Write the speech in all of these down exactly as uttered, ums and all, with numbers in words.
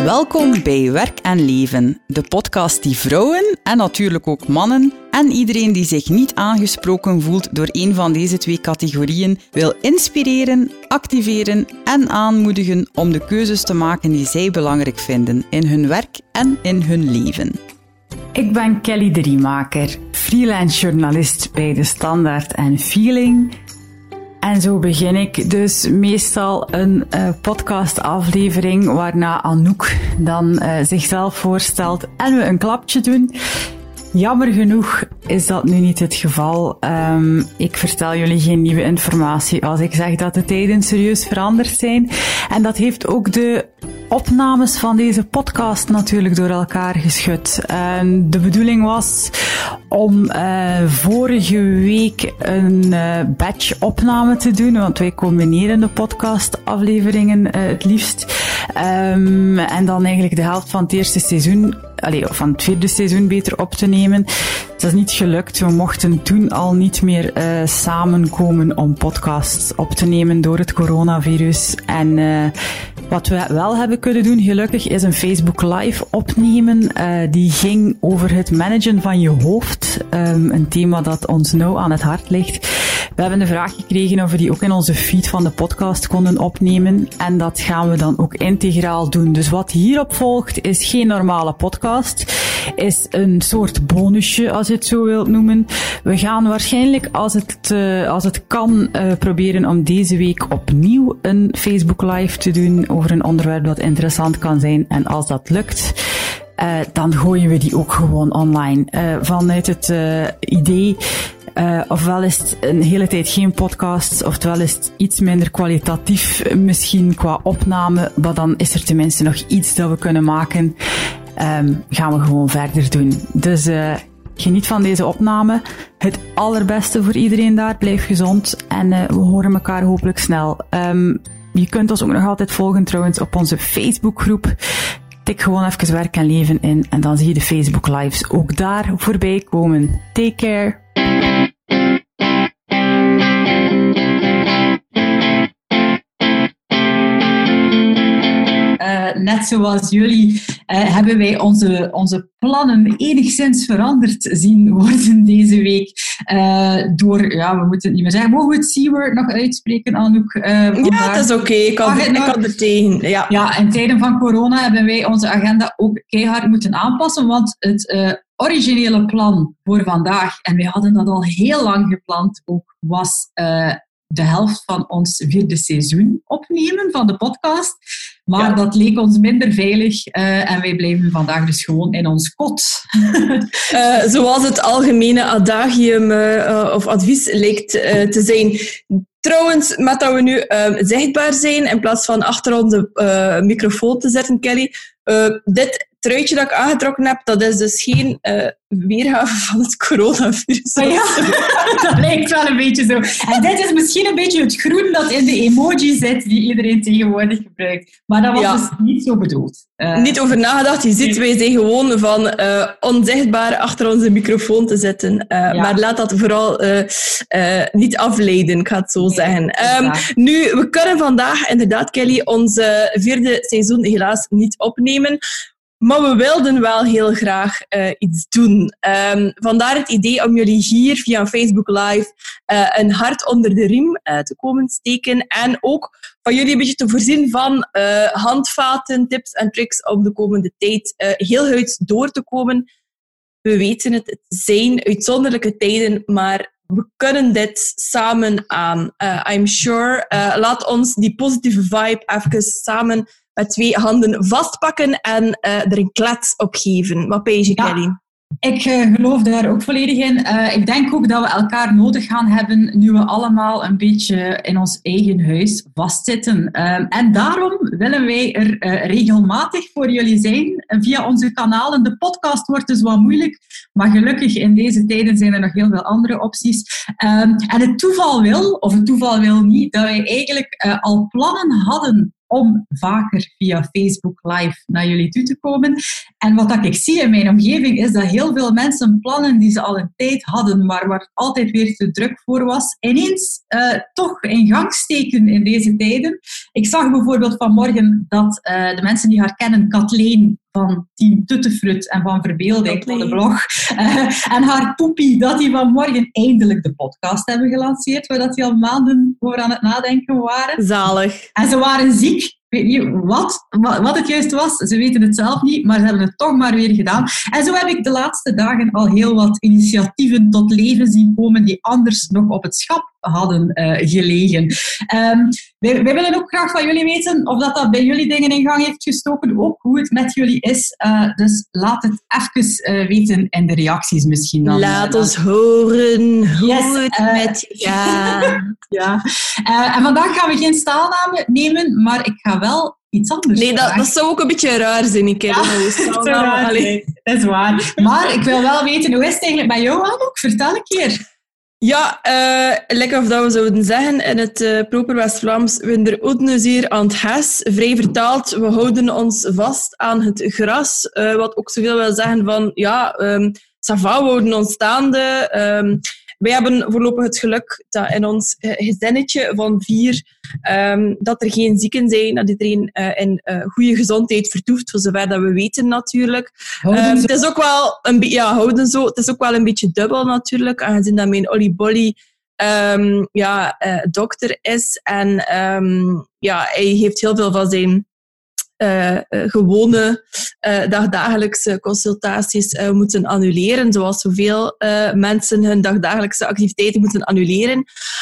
Welkom bij Werk en Leven, de podcast die vrouwen en natuurlijk ook mannen en iedereen die zich niet aangesproken voelt door een van deze twee categorieën wil inspireren, activeren en aanmoedigen om de keuzes te maken die zij belangrijk vinden in hun werk en in hun leven. Ik ben Kelly de Riemaker, freelance journalist bij De Standaard en Feeling. En zo begin ik dus meestal een uh, podcastaflevering waarna Anouk dan uh, zichzelf voorstelt en we een klapje doen. Jammer genoeg is dat nu niet het geval. Um, ik vertel jullie geen nieuwe informatie als ik zeg dat de tijden serieus veranderd zijn. En dat heeft ook de opnames van deze podcast natuurlijk door elkaar geschud. Um, de bedoeling was om uh, vorige week een uh, batch opname te doen, want wij combineren de podcastafleveringen uh, het liefst. Um, en dan eigenlijk de helft van het eerste seizoen, allee, van het vierde seizoen beter op te nemen. Het is niet gelukt. We mochten toen al niet meer uh, samenkomen om podcasts op te nemen door het coronavirus. En uh, wat we wel hebben kunnen doen, gelukkig, is een Facebook Live opnemen. Uh, die ging over het managen van je hoofd. Um, een thema dat ons nauw aan het hart ligt. We hebben de vraag gekregen of we die ook in onze feed van de podcast konden opnemen. En dat gaan we dan ook integraal doen. Dus wat hierop volgt is geen normale podcast. Is een soort bonusje, als je het zo wilt noemen. We gaan waarschijnlijk, als het, uh, als het kan, uh, proberen om deze week opnieuw een Facebook Live te doen over een onderwerp dat interessant kan zijn. En als dat lukt, uh, dan gooien we die ook gewoon online. Uh, vanuit het uh, idee... Uh, ofwel is het een hele tijd geen podcast, oftewel is het iets minder kwalitatief, misschien qua opname, maar dan is er tenminste nog iets dat we kunnen maken. Um, gaan we gewoon verder doen. Dus uh, geniet van deze opname. Het allerbeste voor iedereen daar. Blijf gezond en uh, we horen elkaar hopelijk snel. Um, je kunt ons ook nog altijd volgen trouwens op onze Facebookgroep. Tik gewoon even Werk en Leven in en dan zie je de Facebook Lives ook daar voorbij komen. Take care. Uh, net zoals jullie uh, hebben wij onze, onze plannen enigszins veranderd zien worden deze week. Uh, door, ja, we moeten het niet meer zeggen. Mogen we het C-word nog uitspreken, Anouk? Uh, ja, dat is oké. Okay. Ik kan er tegen. Ja. ja, in tijden van corona hebben wij onze agenda ook keihard moeten aanpassen, want het uh, originele plan voor vandaag, en wij hadden dat al heel lang gepland, ook was uh, de helft van ons vierde seizoen opnemen van de podcast. Maar ja. Dat leek ons minder veilig uh, en wij blijven vandaag dus gewoon in ons kot. uh, zoals het algemene adagium uh, of advies lijkt uh, te zijn. Trouwens, met dat we nu uh, zichtbaar zijn, in plaats van achter onze uh, microfoon te zetten, Kelly, uh, dit truitje dat ik aangetrokken heb, dat is dus geen uh, weergave van het coronavirus. Oh ja, dat lijkt wel een beetje zo. En dit is misschien een beetje het groen dat in de emoji zit, die iedereen tegenwoordig gebruikt. Maar dat was ja. dus niet zo bedoeld. Uh, niet over nagedacht. Je ziet, wij zijn gewoon van uh, onzichtbaar achter onze microfoon te zitten. Uh, ja. Maar laat dat vooral uh, uh, niet afleiden, ik ga het zo nee, zeggen. Um, nu, we kunnen vandaag inderdaad, Kelly, ons uh, vierde seizoen helaas niet opnemen. Maar we wilden wel heel graag uh, iets doen. Um, vandaar het idee om jullie hier via Facebook Live uh, een hart onder de riem uh, te komen steken. En ook van jullie een beetje te voorzien van uh, handvaten, tips en tricks om de komende tijd uh, heel goed door te komen. We weten het, het zijn uitzonderlijke tijden, maar we kunnen dit samen aan. Uh, I'm sure. Uh, laat ons die positieve vibe even samen met twee handen vastpakken en uh, er een klets op geven. Wat ben je, Kelly? Ja, ik uh, geloof daar ook volledig in. Uh, ik denk ook dat we elkaar nodig gaan hebben nu we allemaal een beetje in ons eigen huis vastzitten. Uh, en daarom willen wij er uh, regelmatig voor jullie zijn via onze kanalen. De podcast wordt dus wat moeilijk, maar gelukkig in deze tijden zijn er nog heel veel andere opties. Uh, en het toeval wil, of het toeval wil niet, dat wij eigenlijk uh, al plannen hadden om vaker via Facebook Live naar jullie toe te komen. En wat dat ik zie in mijn omgeving is dat heel veel mensen plannen die ze al een tijd hadden, maar waar het altijd weer te druk voor was, ineens uh, toch in gang steken in deze tijden. Ik zag bijvoorbeeld vanmorgen dat uh, de mensen die haar kennen, Kathleen van Team Tuttefrut en van Verbeelding van de blog, uh, en haar poepie, dat die vanmorgen eindelijk de podcast hebben gelanceerd, waar dat die al maanden voor aan het nadenken waren. Zalig. En ze waren ziek. Ik weet niet wat, wat het juist was. Ze weten het zelf niet, maar ze hebben het toch maar weer gedaan. En zo heb ik de laatste dagen al heel wat initiatieven tot leven zien komen die anders nog op het schap hadden uh, gelegen. Um, wij, wij willen ook graag van jullie weten of dat, dat bij jullie dingen in gang heeft gestoken, ook hoe het met jullie is. Uh, dus laat het even uh, weten in de reacties misschien. Dan, laat uh, ons horen hoe yes, het uh, met je gaat. Ja. Uh, en vandaag gaan we geen staalnamen nemen, maar ik ga wel iets anders Nee, dat, dat zou ook een beetje raar zijn. Ik ja, dat, raar, nee, dat is waar. Maar ik wil wel weten, hoe is het eigenlijk bij jou, Anouk? Vertel een keer. Ja, uh, lekker of dat we zouden zeggen in het uh, proper West-Vlaams, we zijn er ook zeer aan het hes. Vrij vertaald, we houden ons vast aan het gras. Uh, wat ook zoveel wil zeggen van, ja, um, ça va, we houden ons staande. Um, wij hebben voorlopig het geluk dat in ons gezinnetje van vier, um, dat er geen zieken zijn, dat iedereen uh, in uh, goede gezondheid vertoeft, voor zover dat we weten natuurlijk. Um, het is ook wel een be- ja, houden zo. Het is ook wel een beetje dubbel natuurlijk, aangezien dat mijn oliebolly um, ja, uh, dokter is. En um, ja, hij heeft heel veel van zijn Uh, uh, gewone uh, dagdagelijkse consultaties uh, moeten annuleren, zoals zoveel uh, mensen hun dagdagelijkse activiteiten moeten annuleren.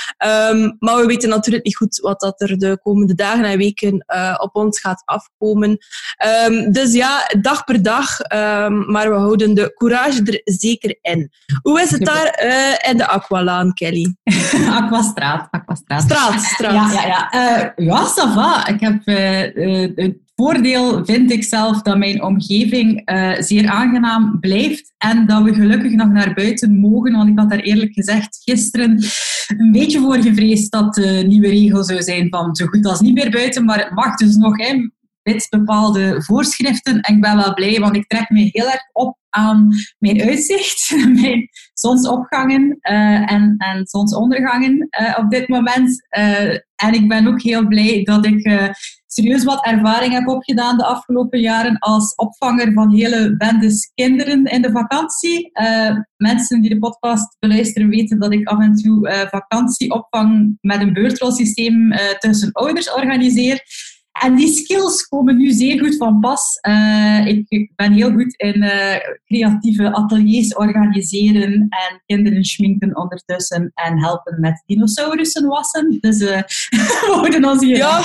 Um, maar we weten natuurlijk niet goed wat dat er de komende dagen en weken uh, op ons gaat afkomen. Um, dus ja, dag per dag, um, maar we houden de courage er zeker in. Hoe is het daar uh, in de Aqualaan, Kelly? Aquastraat. Aquastraat. Straat, straat. Ja, ja, ja. Uh, ja, ça va. Ik heb uh, uh, het voordeel, vind ik zelf, dat mijn omgeving uh, zeer aangenaam blijft en dat we gelukkig nog naar buiten mogen, want ik had daar eerlijk gezegd gisteren een beetje voor gevreesd dat de nieuwe regel zou zijn van zo goed als niet meer buiten, maar het mag dus nog, hè, met bepaalde voorschriften. En ik ben wel blij, want ik trek me heel erg op aan mijn uitzicht, mijn zonsopgangen uh, en, en zonsondergangen uh, op dit moment. Uh, en ik ben ook heel blij dat ik uh, serieus wat ervaring heb opgedaan de afgelopen jaren als opvanger van hele bendes kinderen in de vakantie. Uh, mensen die de podcast beluisteren weten dat ik af en toe uh, vakantieopvang met een beurtrolsysteem uh, tussen ouders organiseer. En die skills komen nu zeer goed van pas. Uh, ik, ik ben heel goed in uh, creatieve ateliers organiseren en kinderen schminken ondertussen en helpen met dinosaurussen wassen. Dus uh, we houden ons hier. Ja,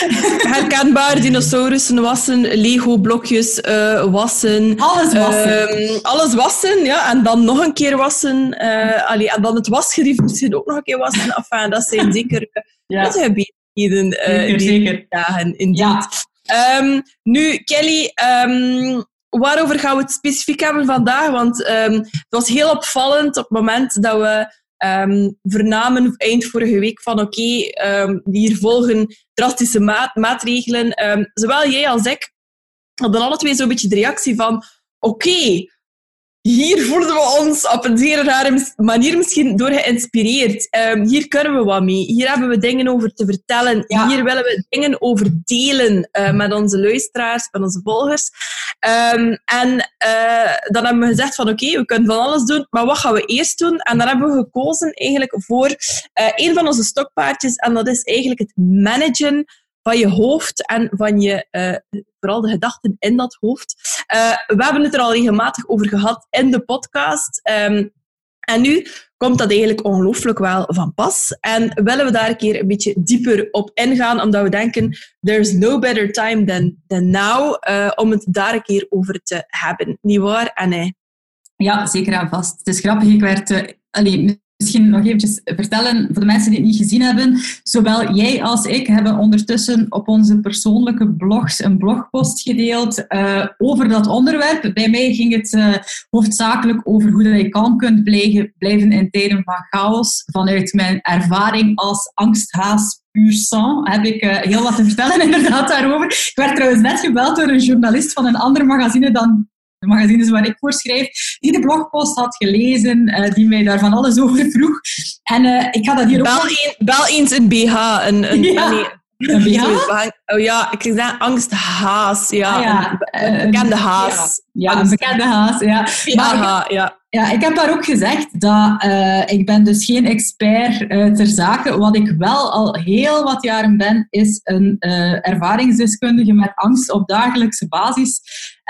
herkenbaar. Dinosaurussen wassen, Lego-blokjes uh, wassen. Alles wassen. Uh, alles wassen, ja. En dan nog een keer wassen. Uh, allee, en dan het wasgerief misschien ook nog een keer wassen. Enfin, dat zijn zeker ja. het gebied. Uh, zeker, zeker. Dagen, indeed. Ja. Um, nu, Kelly, um, waarover gaan we het specifiek hebben vandaag? Want um, het was heel opvallend op het moment dat we um, vernamen eind vorige week van oké, okay, um, hier volgen drastische maat- maatregelen. Um, zowel jij als ik hadden alle twee zo'n beetje de reactie van oké, okay, hier voelden we ons op een zeer rare manier misschien door geïnspireerd. Um, hier kunnen we wat mee. Hier hebben we dingen over te vertellen. Ja. Hier willen we dingen over delen uh, met onze luisteraars, met onze volgers. Um, en uh, dan hebben we gezegd van oké, okay, we kunnen van alles doen, maar wat gaan we eerst doen? En dan hebben we gekozen eigenlijk voor uh, een van onze stokpaardjes en dat is eigenlijk het managen van je hoofd en van je, uh, vooral de gedachten in dat hoofd. Uh, we hebben het er al regelmatig over gehad in de podcast. Um, en nu komt dat eigenlijk ongelooflijk wel van pas. En willen we daar een keer een beetje dieper op ingaan, omdat we denken, there's no better time than, than now, uh, om het daar een keer over te hebben. Niet waar, Anne? Ja, zeker en vast. Het is grappig, ik werd... Uh, allee, Misschien nog eventjes vertellen, voor de mensen die het niet gezien hebben. Zowel jij als ik hebben ondertussen op onze persoonlijke blogs een blogpost gedeeld uh, over dat onderwerp. Bij mij ging het uh, hoofdzakelijk over hoe dat je kalm kunt blijven, blijven in tijden van chaos. Vanuit mijn ervaring als angsthaas puur sang heb ik uh, heel wat te vertellen inderdaad daarover. Ik werd trouwens net gebeld door een journalist van een ander magazine dan de magazines waar ik voor schrijf, die de blogpost had gelezen, uh, die mij daar van alles over vroeg. En uh, ik ga dat hier bel ook... Een, bel eens een B H. Een, een, ja. nee, Een B H? Oh ja, ik zeg angsthaas. Ja, ah, ja. Een, een bekende haas. Ja, ja een bekende haas. Ja. Maar ik, ja. ja, ik heb daar ook gezegd dat uh, ik ben dus geen expert uh, ter zake. Wat ik wel al heel wat jaren ben, is een uh, ervaringsdeskundige met angst op dagelijkse basis.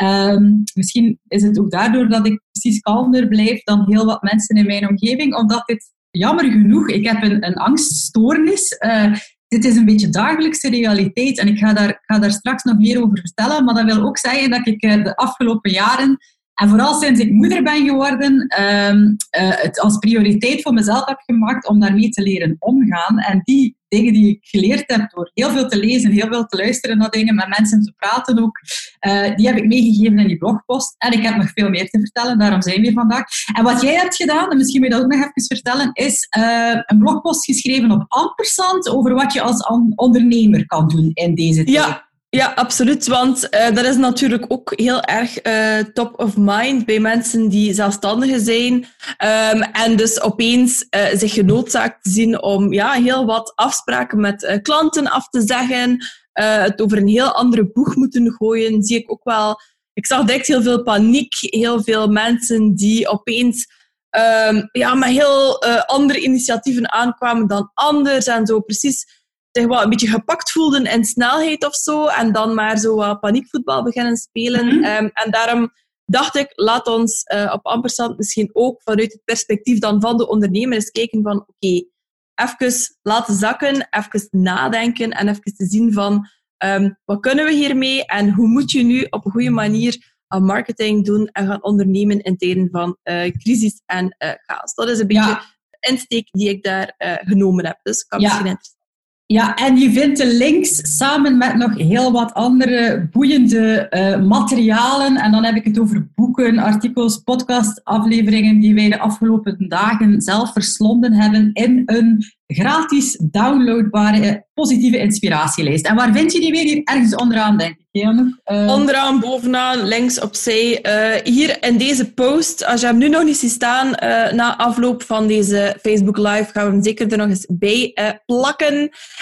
Um, misschien is het ook daardoor dat ik precies kalmer blijf dan heel wat mensen in mijn omgeving, omdat dit, jammer genoeg, ik heb een, een angststoornis. Uh, dit is een beetje dagelijkse realiteit en ik ga daar, ga daar straks nog meer over vertellen, maar dat wil ook zeggen dat ik uh, de afgelopen jaren, en vooral sinds ik moeder ben geworden, um, uh, het als prioriteit voor mezelf heb gemaakt om daarmee te leren omgaan. En die dingen die ik geleerd heb door heel veel te lezen, heel veel te luisteren naar dingen, met mensen te praten ook, uh, die heb ik meegegeven in die blogpost. En ik heb nog veel meer te vertellen, daarom zijn we hier vandaag. En wat jij hebt gedaan, en misschien moet je dat ook nog even vertellen, is uh, een blogpost geschreven op Ampersand over wat je als ondernemer kan doen in deze tijd. Ja. Ja, absoluut. Want uh, dat is natuurlijk ook heel erg uh, top of mind bij mensen die zelfstandigen zijn. Um, en dus opeens uh, zich genoodzaakt zien om ja, heel wat afspraken met uh, klanten af te zeggen. Uh, het over een heel andere boeg moeten gooien. Zie ik ook wel. Ik zag direct heel veel paniek. Heel veel mensen die opeens um, ja, met heel uh, andere initiatieven aankwamen dan anders. En zo precies zich wel een beetje gepakt voelden in snelheid of zo. En dan maar zo wat paniekvoetbal beginnen spelen. Mm-hmm. Um, en daarom dacht ik, laat ons uh, op Ampersand misschien ook vanuit het perspectief dan van de ondernemer eens kijken van oké, okay, even laten zakken, even nadenken en even te zien van um, wat kunnen we hiermee en hoe moet je nu op een goede manier aan marketing doen en gaan ondernemen in tijden van uh, crisis en uh, chaos. Dat is een beetje ja. de insteek die ik daar uh, genomen heb. Dus kan misschien ja. interessant. Ja, en je vindt de links samen met nog heel wat andere boeiende uh, materialen. En dan heb ik het over boeken, artikels, podcastafleveringen die wij de afgelopen dagen zelf verslonden hebben in een gratis downloadbare positieve inspiratielijst. En waar vind je die weer? Hier ergens onderaan, denk ik. Uh... Onderaan, bovenaan, links, opzij. Uh, hier in deze post, als je hem nu nog niet ziet staan, uh, na afloop van deze Facebook Live gaan we hem zeker er nog eens bij uh, plakken.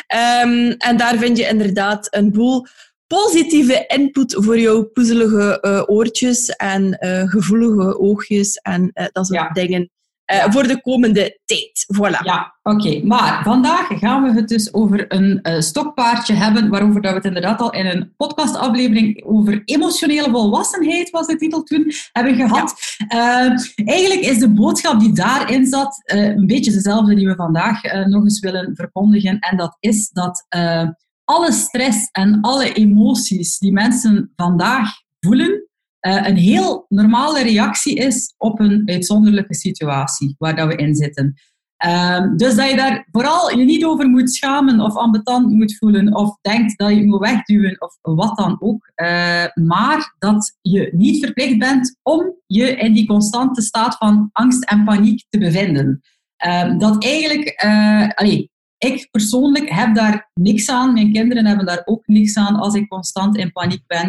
Um, en daar vind je inderdaad een boel positieve input voor jouw poezelige uh, oortjes en uh, gevoelige oogjes en uh, dat soort ja. dingen. Uh, ja. Voor de komende tijd. Voilà. Ja, oké. Okay. Maar vandaag gaan we het dus over een uh, stokpaardje hebben, waarover dat we het inderdaad al in een podcastaflevering over emotionele volwassenheid, was de titel toen, hebben gehad. Ja. Uh, eigenlijk is de boodschap die daarin zat uh, een beetje dezelfde die we vandaag uh, nog eens willen verkondigen. En dat is dat uh, alle stress en alle emoties die mensen vandaag voelen, Uh, een heel normale reactie is op een uitzonderlijke situatie waar dat we in zitten. Uh, dus dat je daar vooral je niet over moet schamen of ambetant moet voelen of denkt dat je het moet wegduwen of wat dan ook. Uh, maar dat je niet verplicht bent om je in die constante staat van angst en paniek te bevinden. Uh, dat eigenlijk... Uh, allee, ik persoonlijk heb daar niks aan. Mijn kinderen hebben daar ook niks aan als ik constant in paniek ben.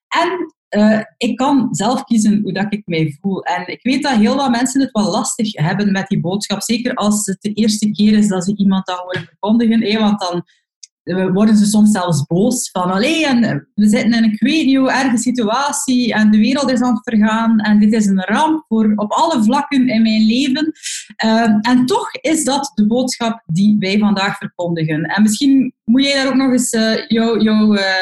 En Uh, ik kan zelf kiezen hoe dat ik mij voel. En ik weet dat heel wat mensen het wel lastig hebben met die boodschap. Zeker als het de eerste keer is dat ze iemand dat horen verkondigen. Eh, want dan uh, worden ze soms zelfs boos. Van, allee, en we zitten in een ik weet niet hoe erge situatie. En de wereld is aan het vergaan. En dit is een ramp voor, op alle vlakken in mijn leven. Uh, en toch is dat de boodschap die wij vandaag verkondigen. En misschien moet jij daar ook nog eens uh, jouw... jou, uh,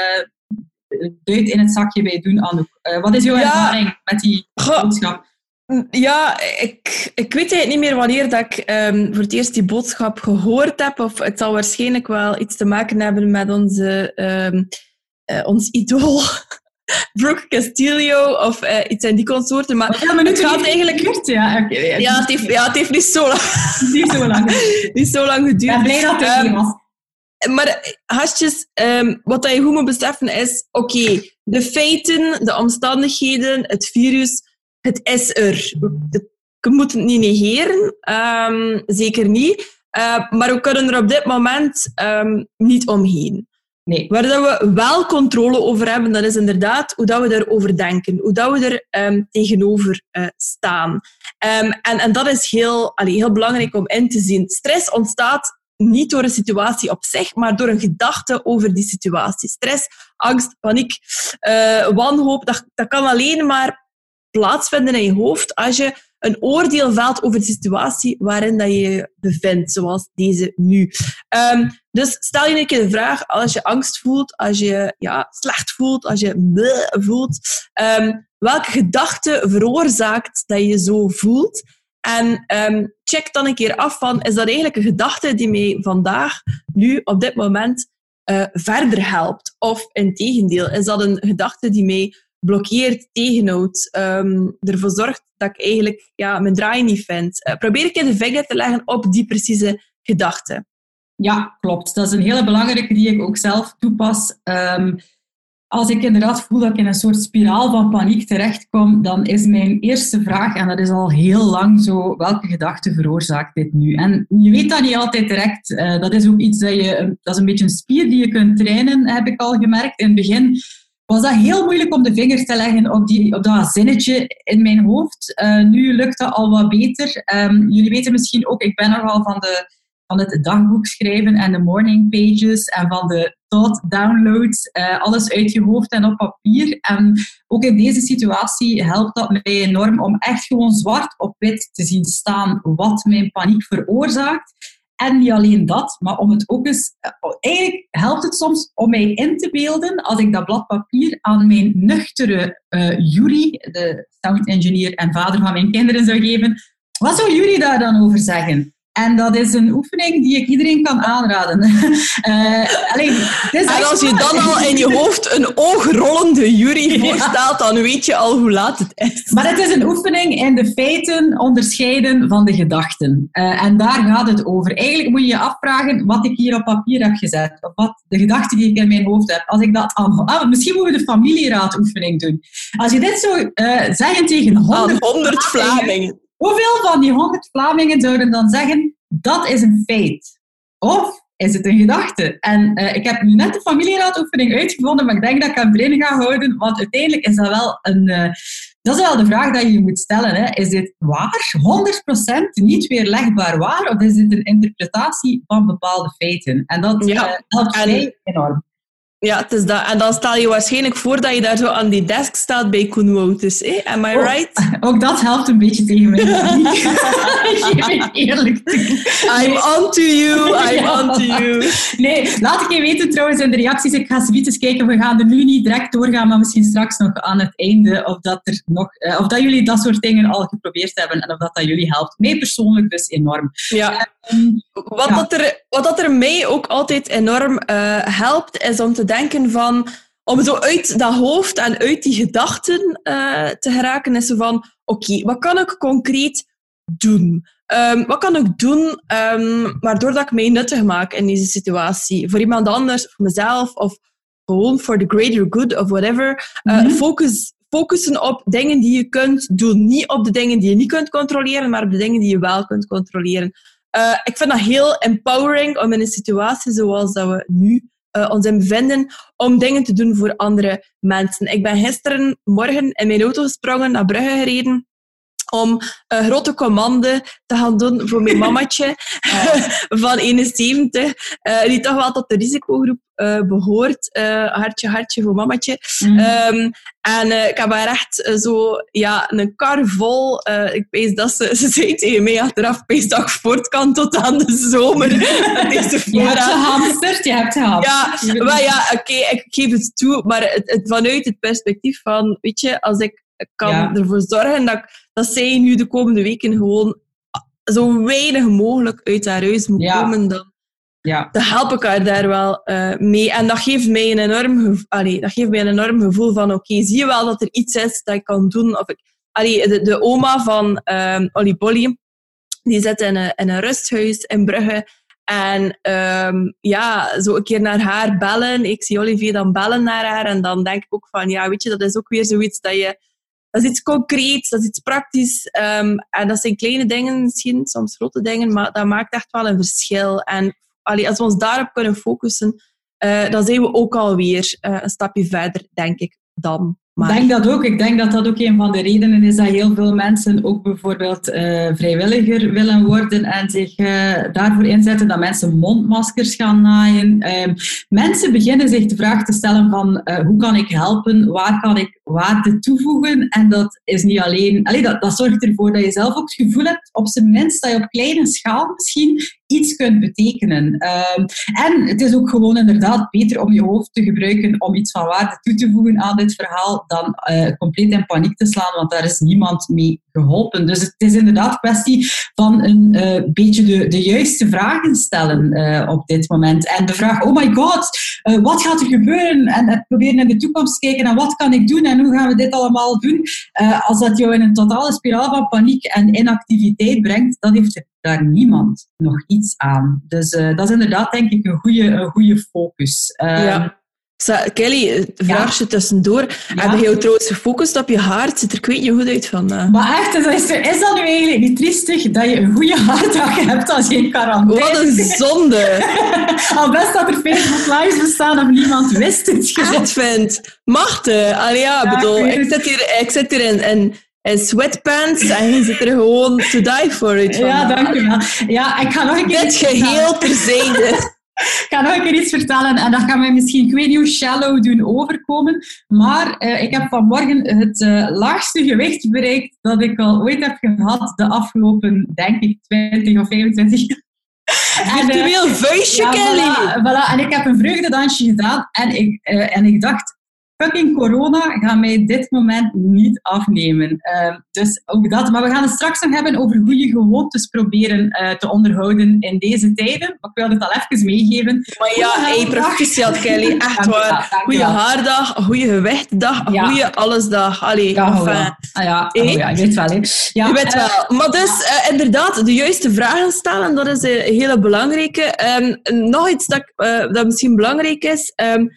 duit in het zakje bij doen, Anouk. Uh, wat is jouw ja, ervaring met die boodschap? Ja, ik, ik weet eigenlijk niet meer wanneer dat ik um, voor het eerst die boodschap gehoord heb. Of het zal waarschijnlijk wel iets te maken hebben met onze, um, uh, ons idool Brooke Castillo of uh, iets in die consorten. Maar ja, het gaat eigenlijk... Geduurd, ja, okay, ja, ja, het heeft, ja, het heeft niet zo lang, niet zo lang, niet zo lang geduurd. Ik ben blij dat het niet was. Maar gastjes, um, wat je goed moet beseffen is, oké, okay, de feiten, de omstandigheden, het virus, het is er. Je moet het niet negeren, um, zeker niet. Uh, maar we kunnen er op dit moment um, niet omheen. Nee. Waar dat we wel controle over hebben, dat is inderdaad hoe dat we erover denken, hoe dat we er um, tegenover uh, staan. Um, en, en dat is heel, allee, heel belangrijk om in te zien. Stress ontstaat niet door een situatie op zich, maar door een gedachte over die situatie. Stress, angst, paniek, uh, wanhoop, dat, dat kan alleen maar plaatsvinden in je hoofd als je een oordeel velt over de situatie waarin dat je je bevindt, zoals deze nu. Um, dus stel je een keer de vraag, als je angst voelt, als je ja, slecht voelt, als je bleh voelt, um, welke gedachte veroorzaakt dat je je zo voelt? En um, check dan een keer af van, is dat eigenlijk een gedachte die mij vandaag, nu, op dit moment, uh, verder helpt? Of integendeel, is dat een gedachte die mij blokkeert, tegenhoudt, um, ervoor zorgt dat ik eigenlijk ja, mijn draai niet vind? Uh, probeer een keer de vinger te leggen op die precieze gedachte. Ja, klopt. Dat is een hele belangrijke die ik ook zelf toepas. Um, Als ik inderdaad voel dat ik in een soort spiraal van paniek terechtkom, dan is mijn eerste vraag, en dat is al heel lang zo, welke gedachte veroorzaakt dit nu? En je weet dat niet altijd direct. Uh, dat is ook iets dat je, dat is een beetje een spier die je kunt trainen, heb ik al gemerkt. In het begin was dat heel moeilijk om de vinger te leggen op, die, op dat zinnetje in mijn hoofd. Uh, nu lukt dat al wat beter. Um, jullie weten misschien ook, ik ben nogal van de van het dagboek schrijven en de morning pages en van de thought downloads, uh, alles uit je hoofd en op papier. En ook in deze situatie helpt dat mij enorm om echt gewoon zwart op wit te zien staan wat mijn paniek veroorzaakt. En niet alleen dat, maar om het ook eens... Eigenlijk helpt het soms om mij in te beelden, als ik dat blad papier aan mijn nuchtere uh, Yuri, de sound engineer en vader van mijn kinderen, zou geven. Wat zou Yuri daar dan over zeggen? En dat is een oefening die ik iedereen kan aanraden. Uh, alleen, en als je dan al in je hoofd een oogrolende Yuri voorstelt, ja, dan weet je al hoe laat het is. Maar het is een oefening in de feiten onderscheiden van de gedachten. Uh, en daar gaat het over. Eigenlijk moet je je afvragen wat ik hier op papier heb gezet. Of wat de gedachten die ik in mijn hoofd heb. Als ik dat aan... ah, misschien moeten we de familieraadoefening doen. Als je dit zou uh, zeggen tegen honderd, honderd Vlamingen... Hoeveel van die honderd Vlamingen zouden dan zeggen, dat is een feit? Of is het een gedachte? En uh, ik heb nu net de familieraadoefening uitgevonden, maar ik denk dat ik hem erin ga houden, want uiteindelijk is dat wel een... Uh, dat is wel de vraag die je moet stellen. Hè. Is dit waar? honderd procent niet weerlegbaar waar? Of is dit een interpretatie van bepaalde feiten? En dat ja. uh, helpt en... mij enorm. Ja, het is dat. En dan stel je waarschijnlijk voor dat je daar zo aan die desk staat bij Koen Wouters. Eh? Am I oh, right? Ook dat helpt een beetje tegen mij. Geef ik eerlijk toe. I'm on to you. I'm ja. on to you. Nee, laat ik je weten trouwens in de reacties. Ik ga zoiets eens kijken. We gaan er nu niet direct doorgaan, maar misschien straks nog aan het einde. Of dat, er nog, uh, of dat jullie dat soort dingen al geprobeerd hebben en of dat, dat jullie helpt. Mij persoonlijk dus enorm. Ja. Um, wat, ja. dat er, wat dat er mij ook altijd enorm uh, helpt, is om te denken van, om zo uit dat hoofd en uit die gedachten uh, te geraken, is zo van, oké, okay, wat kan ik concreet doen? Um, wat kan ik doen um, waardoor dat ik mij nuttig maak in deze situatie? Voor iemand anders, voor mezelf, of gewoon for the greater good, of whatever. Uh, mm-hmm. focus, focussen op dingen die je kunt doen. Niet op de dingen die je niet kunt controleren, maar op de dingen die je wel kunt controleren. Uh, ik vind dat heel empowering om in een situatie zoals dat we nu uh, ons in bevinden, om dingen te doen voor andere mensen. Ik ben gisteren morgen in mijn auto gesprongen, naar Brugge gereden, om een grote commande te gaan doen voor mijn mamatje oh. van eenenzeventig, uh, die toch wel tot de risicogroep uh, behoort. Uh, hartje, hartje voor mamatje. Mm. Um, en uh, ik heb haar echt uh, zo, ja, een kar vol. Uh, ik pees dat ze, ze zei tegen mij achteraf, pees dat ik voort kan tot aan de zomer. Deze je hebt gehamsterd, je hebt gehamsterd. Ja, maar ja, oké, okay, ik geef het toe, maar het, het, vanuit het perspectief van, weet je, als ik kan ja. ervoor zorgen dat, dat zij nu de komende weken gewoon zo weinig mogelijk uit haar huis moet ja. komen, dan, ja. dan help ik haar daar wel uh, mee. En dat geeft mij een enorm gevoel, allee, dat geeft mij een enorm gevoel van, oké, okay, zie je wel dat er iets is dat ik kan doen? Of ik, allee, de, de oma van um, Olly Polly, die zit in een, in een rusthuis in Brugge. En um, ja, zo een keer naar haar bellen. Ik zie Olivier dan bellen naar haar. En dan denk ik ook van, ja, weet je, dat is ook weer zoiets dat je... Dat is iets concreets, dat is iets praktisch. Um, en dat zijn kleine dingen misschien, soms grote dingen, maar dat maakt echt wel een verschil. En allee, als we ons daarop kunnen focussen, uh, dan zijn we ook alweer uh, een stapje verder, denk ik, dan. Maar... Ik denk dat ook. Ik denk dat dat ook een van de redenen is dat heel veel mensen ook bijvoorbeeld uh, vrijwilliger willen worden en zich uh, daarvoor inzetten, dat mensen mondmaskers gaan naaien. Uh, mensen beginnen zich de vraag te stellen van uh, hoe kan ik helpen, waar kan ik waarde toevoegen? En dat is niet alleen... Allee, dat, dat zorgt ervoor dat je zelf ook het gevoel hebt, op zijn minst, dat je op kleine schaal misschien iets kunt betekenen. Uh, en het is ook gewoon inderdaad beter om je hoofd te gebruiken om iets van waarde toe te voegen aan dit verhaal dan uh, compleet in paniek te slaan, want daar is niemand mee geholpen. Dus het is inderdaad een kwestie van een uh, beetje de, de juiste vragen stellen uh, op dit moment. En de vraag, oh my god, uh, wat gaat er gebeuren? En uh, proberen in de toekomst te kijken, en wat kan ik doen? En hoe gaan we dit allemaal doen? Uh, als dat jou in een totale spiraal van paniek en inactiviteit brengt, dan heeft daar niemand nog iets aan. Dus uh, dat is inderdaad, denk ik, een goede, een goede focus. Uh, ja. Kelly, vraagje ja. tussendoor. Ja. Heb je jou trouwens gefocust op je haar? Het ziet er, ik weet niet goed uit vandaag. Maar echt, is, is dat nu eigenlijk niet triestig dat je een goede haardag hebt als je in quarantaine bent? Wat een zonde! Al best dat er Facebook Lives bestaan of niemand wist het. Echt vind. Machte. Allee, ja, ja, bedoel, ik, ik zit hier, ik zit hier in... in En sweatpants en je zit er gewoon to die for it. Ja, dank je wel. Ja, ik ga nog een keer Dit geheel terzijde. Ik ga nog een keer iets vertellen en dat gaat mij misschien, ik weet niet hoe shallow doen overkomen, maar uh, ik heb vanmorgen het uh, laagste gewicht bereikt dat ik al ooit heb gehad de afgelopen, denk ik, twintig of vijfentwintig jaar. Virtueel uh, vuistje, ja, Kelly! Voilà, voilà. En ik heb een vreugdedansje gedaan en ik, uh, en ik dacht... Fucking corona gaat mij dit moment niet afnemen. Uh, dus ook dat. Maar we gaan het straks nog hebben over goede gewoontes proberen uh, te onderhouden in deze tijden. Maar ik wil het al even meegeven. Maar ja, hey, proficiat Kelly. Echt waar. Goeie haardag, goede gewichtdag, ja. Goede allesdag. Allee, ja, enfin. Ja. Ah, ja. Hey? Oh, ja, je weet wel. Hè. Ja, je weet uh, wel. Maar dus uh, inderdaad, de juiste vragen stellen, dat is een hele belangrijke. Um, nog iets dat, uh, dat misschien belangrijk is... Um,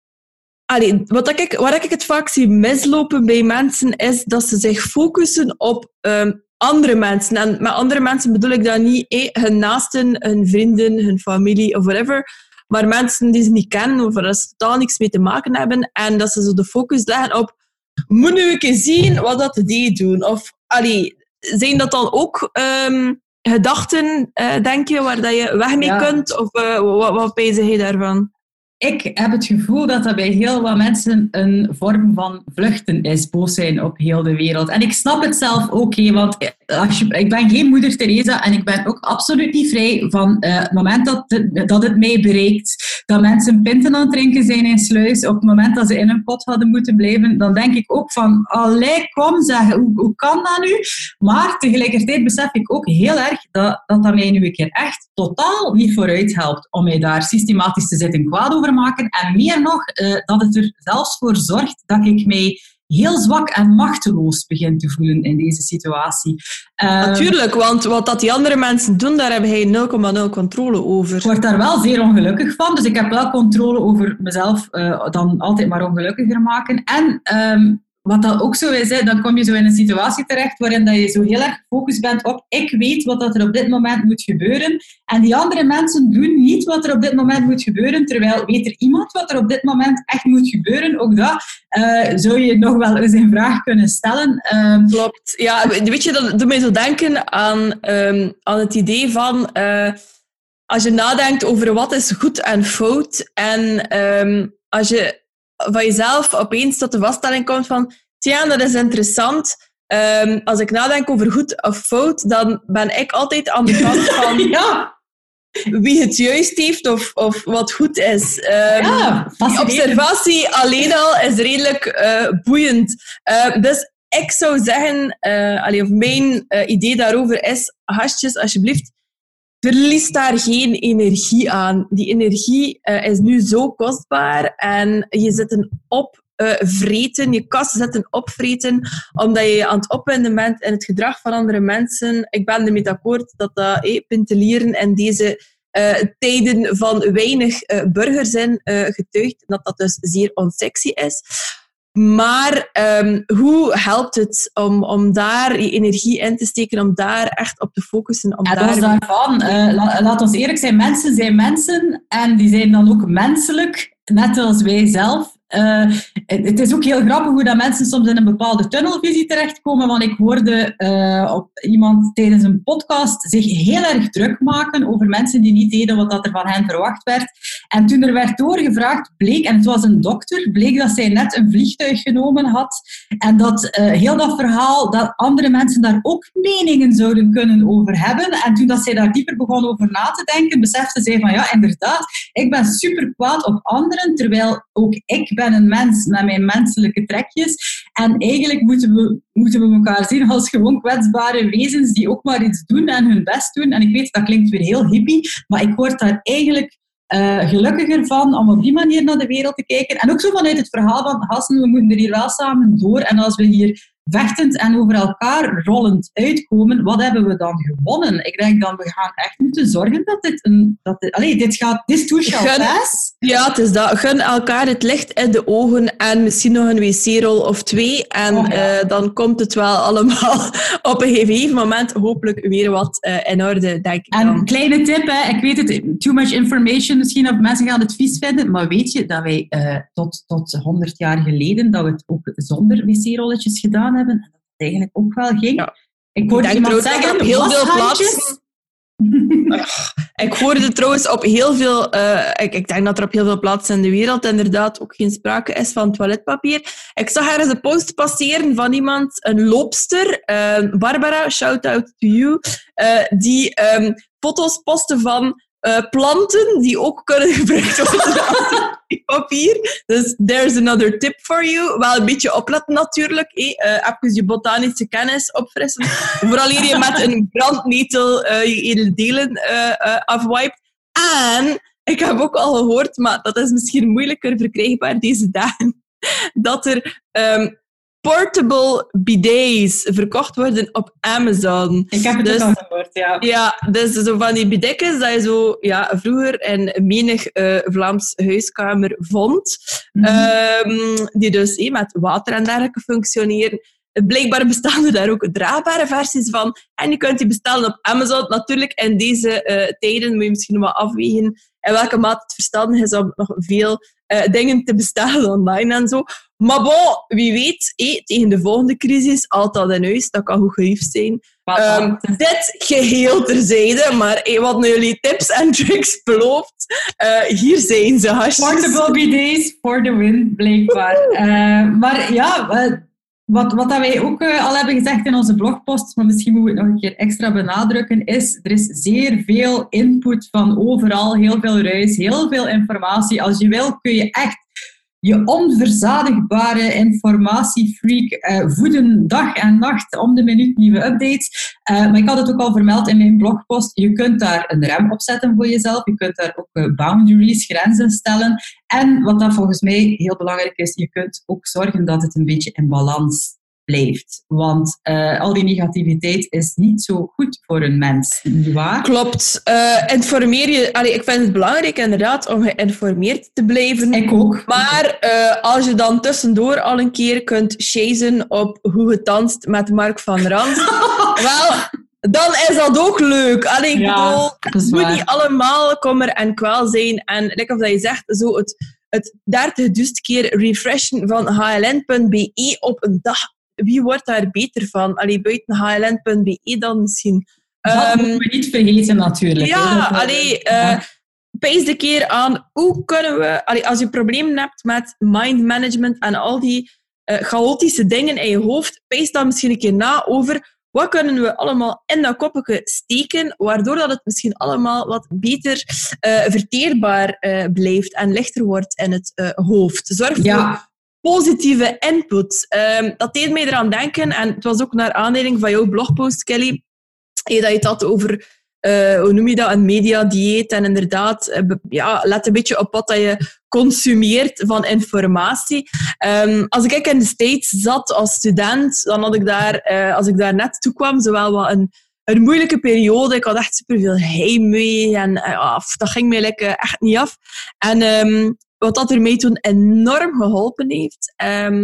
Allee, wat ik, waar ik het vaak zie mislopen bij mensen, is dat ze zich focussen op um, andere mensen. En met andere mensen bedoel ik dan niet eh, hun naasten, hun vrienden, hun familie of whatever, maar mensen die ze niet kennen of waar ze totaal niks mee te maken hebben. En dat ze zo de focus leggen op, moet nu een keer zien wat dat die doen. Of, allee, zijn dat dan ook um, gedachten, uh, denk je, waar dat je weg mee ja. kunt? Of uh, wat, wat pijzig je daarvan? Ik heb het gevoel dat dat bij heel wat mensen een vorm van vluchten is, boos zijn op heel de wereld. En ik snap het zelf ook, he, want als je, ik ben geen moeder Teresa en ik ben ook absoluut niet vrij van uh, het moment dat het, dat het mij bereikt, dat mensen pinten aan het drinken zijn in Sluis, op het moment dat ze in een pot hadden moeten blijven, dan denk ik ook van, allee, kom zeg, hoe, hoe kan dat nu? Maar tegelijkertijd besef ik ook heel erg dat dat, dat mij nu een keer echt totaal niet vooruit helpt om mij daar systematisch te zitten kwaad over maken. En meer nog, uh, dat het er zelfs voor zorgt dat ik mij heel zwak en machteloos begin te voelen in deze situatie. Uh, Natuurlijk, want wat dat die andere mensen doen, daar heb je nul komma nul controle over. Ik word daar wel zeer ongelukkig van, dus ik heb wel controle over mezelf uh, dan altijd maar ongelukkiger maken. En um, wat dat ook zo is, hè, dan kom je zo in een situatie terecht waarin dat je zo heel erg gefocust bent op ik weet wat dat er op dit moment moet gebeuren en die andere mensen doen niet wat er op dit moment moet gebeuren, terwijl weet er iemand wat er op dit moment echt moet gebeuren, ook dat uh, zou je nog wel eens in vraag kunnen stellen. Um, Klopt. Ja, weet je, dat doet mij zo denken aan, um, aan het idee van uh, als je nadenkt over wat is goed en fout en um, als je van jezelf opeens tot de vaststelling komt van tja, dat is interessant. Um, als ik nadenk over goed of fout, dan ben ik altijd aan de kant van ja. wie het juist heeft of, of wat goed is. Um, ja, die observatie alleen al is redelijk uh, boeiend. Uh, dus ik zou zeggen, uh, allee, of mijn uh, idee daarover is, gastjes, alsjeblieft, verlies daar geen energie aan. Die energie uh, is nu zo kostbaar en je zit een opvreten, uh, je kast zit een opvreten, omdat je aan het opwinden bent in het gedrag van andere mensen. Ik ben ermee akkoord dat dat eh, pentelieren en deze uh, tijden van weinig uh, burgerzin uh, getuigt, dat dat dus zeer onsexy is. Maar um, hoe helpt het om, om daar je energie in te steken, om daar echt op te focussen? Om ja, daar... dat is daarvan. Uh, la, laat ons eerlijk zijn, mensen zijn mensen en die zijn dan ook menselijk, net als wij zelf. Uh, het is ook heel grappig hoe dat mensen soms in een bepaalde tunnelvisie terechtkomen, want ik hoorde uh, op iemand tijdens een podcast zich heel erg druk maken over mensen die niet deden wat dat er van hen verwacht werd. En toen er werd doorgevraagd, bleek, en het was een dokter, bleek dat zij net een vliegtuig genomen had en dat uh, heel dat verhaal, dat andere mensen daar ook meningen zouden kunnen over hebben. En toen dat zij daar dieper begon over na te denken, besefte zij van ja, inderdaad, ik ben super kwaad op anderen, terwijl ook ik ben een mens met mijn menselijke trekjes. En eigenlijk moeten we, moeten we elkaar zien als gewoon kwetsbare wezens die ook maar iets doen en hun best doen. En ik weet, dat klinkt weer heel hippie, maar ik word daar eigenlijk uh, gelukkiger van om op die manier naar de wereld te kijken. En ook zo vanuit het verhaal van, gasten, we moeten er hier wel samen door. En als we hier vechtend en over elkaar rollend uitkomen, wat hebben we dan gewonnen? Ik denk dat we gaan echt moeten zorgen dat dit een... Dat dit, allez, dit gaat... This too shall pass. Ja, het is dat. Gun elkaar het licht in de ogen en misschien nog een wc-rol of twee. En oh, ja. uh, dan komt het wel allemaal op een gegeven moment hopelijk weer wat uh, in orde, denk ik. En dan. Kleine tip, hè. Ik weet het, too much information, misschien of mensen gaan het vies vinden, maar weet je dat wij uh, tot, tot honderd jaar geleden dat we het ook zonder wc-rolletjes gedaan hebben en dat het eigenlijk ook wel ging. Ja. Ik hoorde ik iemand zeggen, op heel veel plaatsen. Ik hoorde trouwens op heel veel... Uh, ik, ik denk dat er op heel veel plaatsen in de wereld inderdaad ook geen sprake is van toiletpapier. Ik zag ergens een post passeren van iemand, een loopster, uh, Barbara, shout-out to you, uh, die um, foto's postte van uh, planten die ook kunnen gebruikt worden als papier. Dus there's another tip for you. Wel een beetje opletten natuurlijk. Eh. Uh, even je botanische kennis opfrissen. Vooral hier je met een brandnetel uh, je edele delen uh, uh, afwipet. En ik heb ook al gehoord, maar dat is misschien moeilijker verkrijgbaar deze dagen, dat er um, portable bidets verkocht worden op Amazon. Ik heb het dus, ook al gehoord, ja. Ja, dus zo van die bidetjes dat je zo ja, vroeger in menig uh, Vlaams huiskamer vond. Mm-hmm. Um, die dus eh, met water en dergelijke functioneren. Blijkbaar bestaan er daar ook draagbare versies van. En je kunt die bestellen op Amazon. Natuurlijk, in deze uh, tijden moet je misschien wel afwegen in welke mate het verstandig is om nog veel uh, dingen te bestellen online en zo. Maar bon, wie weet, eh, tegen de volgende crisis, altijd in huis, dat kan goed geliefd zijn. Um, dit geheel terzijde, maar eh, wat nu jullie tips en tricks belooft, uh, hier zijn ze, hasjes. Portable bidets for the win, blijkbaar. Uh, maar ja... Uh, Wat, wat dat wij ook uh, al hebben gezegd in onze blogpost, maar misschien moeten we het nog een keer extra benadrukken, is er is zeer veel input van overal, heel veel ruis, heel veel informatie. Als je wil, kun je echt je onverzadigbare informatiefreak uh, voeden dag en nacht, om de minuut nieuwe updates. Uh, maar ik had het ook al vermeld in mijn blogpost, je kunt daar een rem op zetten voor jezelf, je kunt daar ook uh, boundaries, grenzen stellen. En wat dat volgens mij heel belangrijk is, je kunt ook zorgen dat het een beetje in balans blijft. Want uh, al die negativiteit is niet zo goed voor een mens, niet waar? Klopt. Uh, informeer je... Allee, ik vind het belangrijk inderdaad om geïnformeerd te blijven. Ik ook. Maar uh, als je dan tussendoor al een keer kunt chasen op hoe je danst met Mark van Rans, wel... dan is dat ook leuk. Allee, ik ja, bedoel, het moet niet allemaal kommer en kwel zijn. En like of dat je zegt, zo het, het dertigduizend keer refreshen van h l n punt b e op een dag. Wie wordt daar beter van? Allee, buiten h l n punt b e dan misschien. Dat um, moeten we niet vergeten natuurlijk. Ja, allee, uh, pijs de keer aan. Hoe kunnen we... Allee, als je problemen hebt met mind management en al die uh, chaotische dingen in je hoofd, pijs dan misschien een keer na over... Wat kunnen we allemaal in dat koppetje steken, waardoor dat het misschien allemaal wat beter uh, verteerbaar uh, blijft en lichter wordt in het uh, hoofd. Zorg voor ja. positieve input. Um, dat deed mij eraan denken, en het was ook naar aanleiding van jouw blogpost, Kelly, dat je het had over... Uh, hoe noem je dat? Een mediadieet. En inderdaad, uh, ja, let een beetje op wat dat je consumeert van informatie. Um, als ik in de States zat als student, dan had ik daar, uh, als ik daar net toe kwam, zowel wat een, een moeilijke periode. Ik had echt superveel heimwee en uh, af, dat ging mij like, uh, echt niet af. En um, wat dat er mij toen enorm geholpen heeft, um,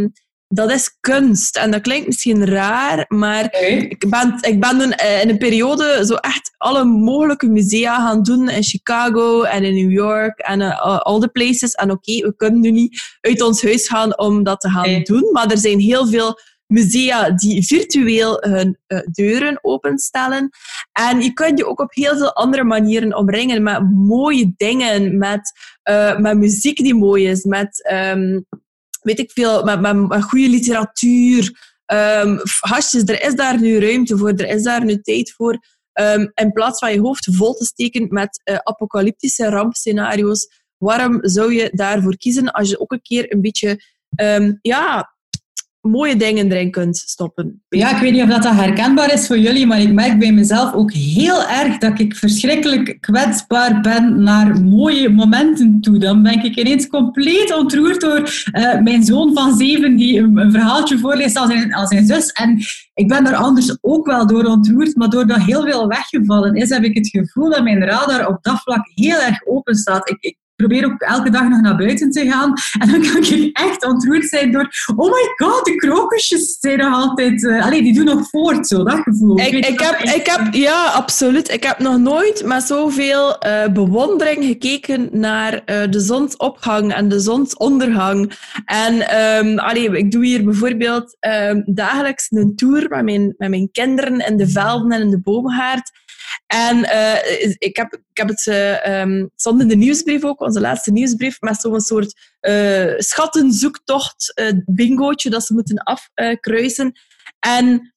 dat is kunst. En dat klinkt misschien raar, maar Okay. ik ben, ik ben toen in een periode zo echt alle mogelijke musea gaan doen in Chicago en in New York en uh, all the places. En oké, okay, we kunnen nu niet uit ons huis gaan om dat te gaan Okay. doen, maar er zijn heel veel musea die virtueel hun uh, deuren openstellen. En je kunt je ook op heel veel andere manieren omringen met mooie dingen, met, uh, met muziek die mooi is, met, um, weet ik veel, met, met, met goede literatuur. Um, hasjes, er is daar nu ruimte voor, er is daar nu tijd voor. Um, in plaats van je hoofd vol te steken met uh, apocalyptische rampscenario's, waarom zou je daarvoor kiezen als je ook een keer een beetje... Um, ja... mooie dingen erin kunt stoppen. Ja, ik weet niet of dat herkenbaar is voor jullie, maar ik merk bij mezelf ook heel erg dat ik verschrikkelijk kwetsbaar ben naar mooie momenten toe. Dan ben ik ineens compleet ontroerd door uh, mijn zoon van zeven die een, een verhaaltje voorleest aan zijn, aan zijn zus. En ik ben daar anders ook wel door ontroerd, maar doordat heel veel weggevallen is, heb ik het gevoel dat mijn radar op dat vlak heel erg open staat. Ik, ik probeer ook elke dag nog naar buiten te gaan. En dan kan ik echt ontroerd zijn door... Oh my god, de krokusjes zijn nog altijd... Uh, allee, die doen nog voort, zo, dat gevoel. Ik, ik, ik, heb, ik heb... Ja, absoluut. Ik heb nog nooit met zoveel uh, bewondering gekeken naar uh, de zonsopgang en de zonsondergang. En um, allee, ik doe hier bijvoorbeeld um, dagelijks een tour met mijn, met mijn kinderen in de velden en in de boomgaard. En uh, ik, heb, ik heb het uh, um, stond in de nieuwsbrief ook, onze laatste nieuwsbrief, met zo'n soort uh, schattenzoektocht, uh, bingootje dat ze moeten afkruisen. Uh, en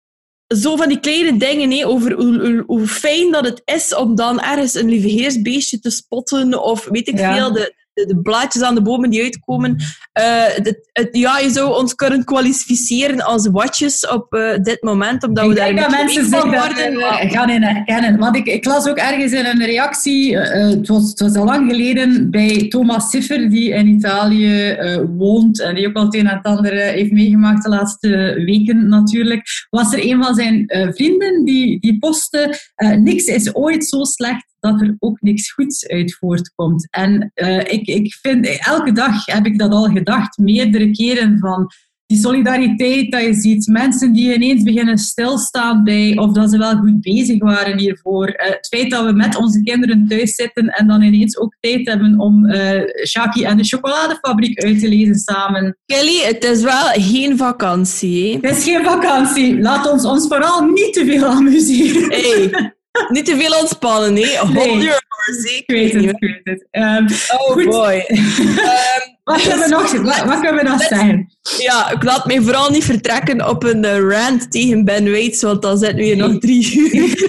zo van die kleine dingen, nee, over hoe, hoe, hoe fijn dat het is om dan ergens een lieveheersbeestje te spotten, of weet ik ja. veel, de, de, de blaadjes aan de bomen die uitkomen. Uh, het, het, ja, je zou ons kunnen kwalificeren als watjes op uh, dit moment, omdat ik we daar een dat mensen zich van daar worden. Uh, gaan in herkennen. Want ik, ik las ook ergens in een reactie, uh, het, was, het was al lang geleden, bij Thomas Siffer, die in Italië uh, woont en die ook al het een en het ander uh, heeft meegemaakt de laatste weken natuurlijk, was er een van zijn uh, vrienden die, die postte, uh, niks is ooit zo slecht dat er ook niks goeds uit voortkomt. En uh, ik, ik vind, elke dag heb ik dat al gedacht, meerdere keren, van die solidariteit dat je ziet, mensen die ineens beginnen stilstaan bij of dat ze wel goed bezig waren hiervoor. Uh, het feit dat we met onze kinderen thuis zitten en dan ineens ook tijd hebben om uh, Shaki en de chocoladefabriek uit te lezen samen. Kelly, het is wel geen vakantie. Hè? Het is geen vakantie. Laat ons ons vooral niet te veel amuseren. Hey. Niet te veel ontspannen, nee. Hold nee. your horse. Ik weet het, ik weet het. Um, oh goed. boy. um, wat, kunnen we nog, wat, wat kunnen we nog zeggen? Ja, ik laat mij vooral niet vertrekken op een uh, rant tegen Ben Waits, want dan zitten we hier nee. nog drie uur.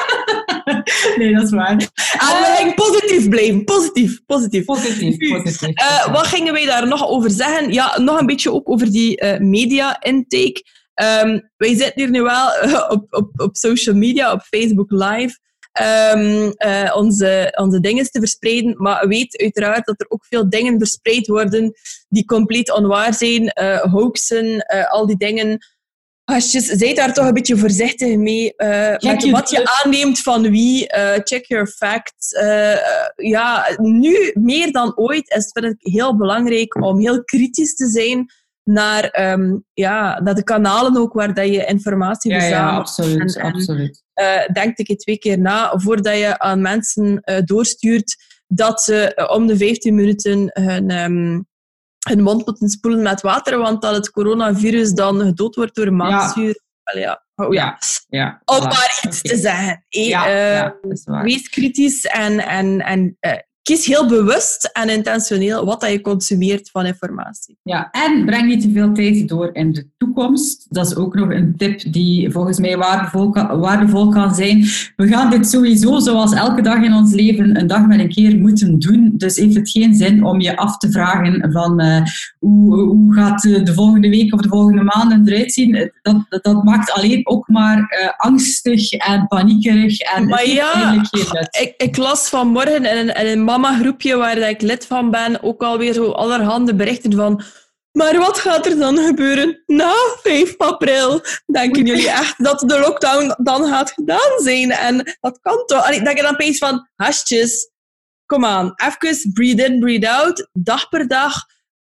Nee, dat is waar. En we gingen positief blijven. Positief, positief. Positief, positief. Uh, wat gingen wij daar nog over zeggen? Ja, nog een beetje ook over die uh, media-intake. Um, wij zitten hier nu wel uh, op, op, op social media, op Facebook Live, um, uh, onze, onze dingen te verspreiden. Maar weet uiteraard dat er ook veel dingen verspreid worden die compleet onwaar zijn. Uh, hoaxen, uh, al die dingen. Gastjes, zijt daar toch een beetje voorzichtig mee. Uh, met wat je aanneemt van wie. Uh, check your facts. Uh, uh, ja, nu meer dan ooit is het vind ik heel belangrijk om heel kritisch te zijn naar, um, ja, naar de kanalen ook waar dat je informatie ja, verzamelt. Ja, absoluut. En, en, absoluut. Uh, denk ik twee keer na voordat je aan mensen uh, doorstuurt dat ze uh, om de vijftien minuten hun, um, hun mond moeten spoelen met water, want dat het coronavirus dan gedood wordt door maagzuur. Ja. Ja. Oh, ja. Ja. Om voilà. maar iets okay. te zeggen. Hey, ja, uh, ja, dat is waar. Wees kritisch en, en, en uh, kies heel bewust en intentioneel wat dat je consumeert van informatie. Ja, en breng niet te veel tijd door in de toekomst. Dat is ook nog een tip die volgens mij waardevol kan, waardevol kan zijn. We gaan dit sowieso, zoals elke dag in ons leven, een dag met een keer moeten doen. Dus heeft het geen zin om je af te vragen van uh, hoe, hoe gaat de volgende week of de volgende maanden eruit zien. Dat, dat, dat maakt alleen ook maar uh, angstig en paniekerig. En maar ja, ik, ik las vanmorgen in een, in een mama-groepje waar ik lid van ben, ook alweer zo allerhande berichten van maar wat gaat er dan gebeuren na vijf april? Denken jullie echt dat de lockdown dan gaat gedaan zijn? En dat kan toch? Allee, dat je dan opeens van, hasjes, kom aan, even breathe in, breathe out, dag per dag.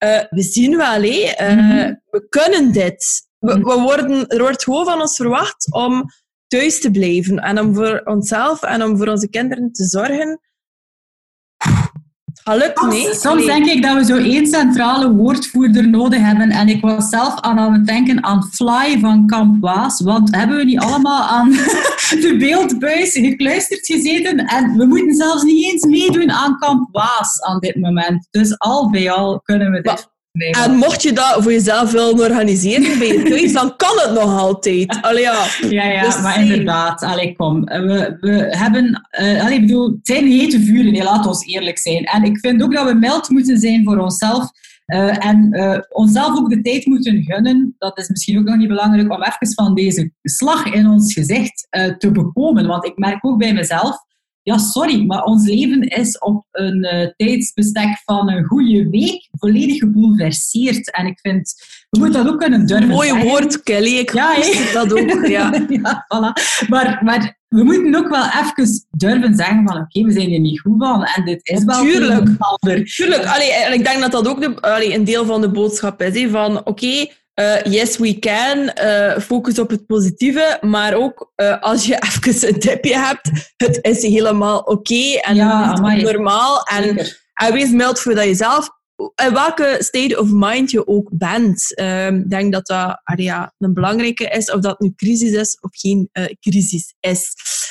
uh, we zien wel, hé, uh, mm-hmm. we kunnen dit. We, we worden, er wordt gewoon van ons verwacht om thuis te blijven en om voor onszelf en om voor onze kinderen te zorgen. Gelukt, nee. Soms, soms denk ik dat we zo één centrale woordvoerder nodig hebben. En ik was zelf aan het denken aan Fly van Kamp Waas. Want hebben we niet allemaal aan de beeldbuis gekluisterd gezeten? En we moeten zelfs niet eens meedoen aan Kamp Waas aan dit moment. Dus al bij al kunnen we dit... Maar, en mocht je dat voor jezelf willen organiseren bij je thuis, dan kan het nog altijd. Allee, ja. Ja, ja, dus maar inderdaad. Allee, kom. We, we hebben... Uh, allee, ik bedoel, het zijn hete vuren, nee, laat ons eerlijk zijn. En ik vind ook dat we mild moeten zijn voor onszelf. Uh, en uh, onszelf ook de tijd moeten gunnen. Dat is misschien ook nog niet belangrijk om even van deze slag in ons gezicht uh, te bekomen. Want ik merk ook bij mezelf... Ja, sorry, maar ons leven is op een uh, tijdsbestek van een goede week volledig gebouleverseerd. En ik vind, we moeten dat ook kunnen durven Mooi zeggen. woord, Kelly. Ik ja, wist dat ook. Ja, ja voilà. Maar, maar we moeten ook wel even durven zeggen van oké, okay, we zijn er niet goed van. En dit is wel... Tuurlijk. Tuurlijk. Allee, en ik denk dat dat ook de, allee, een deel van de boodschap is. He, van oké... Okay, Uh, yes, we can. Uh, focus op het positieve. Maar ook uh, als je even een tipje hebt, het is helemaal oké. Okay en ja, het is normaal. En, en wees mild voor dat jezelf. In welke state of mind je ook bent. Ik uh, denk dat dat uh, ja, een belangrijke is. Of dat nu crisis is of geen uh, crisis is.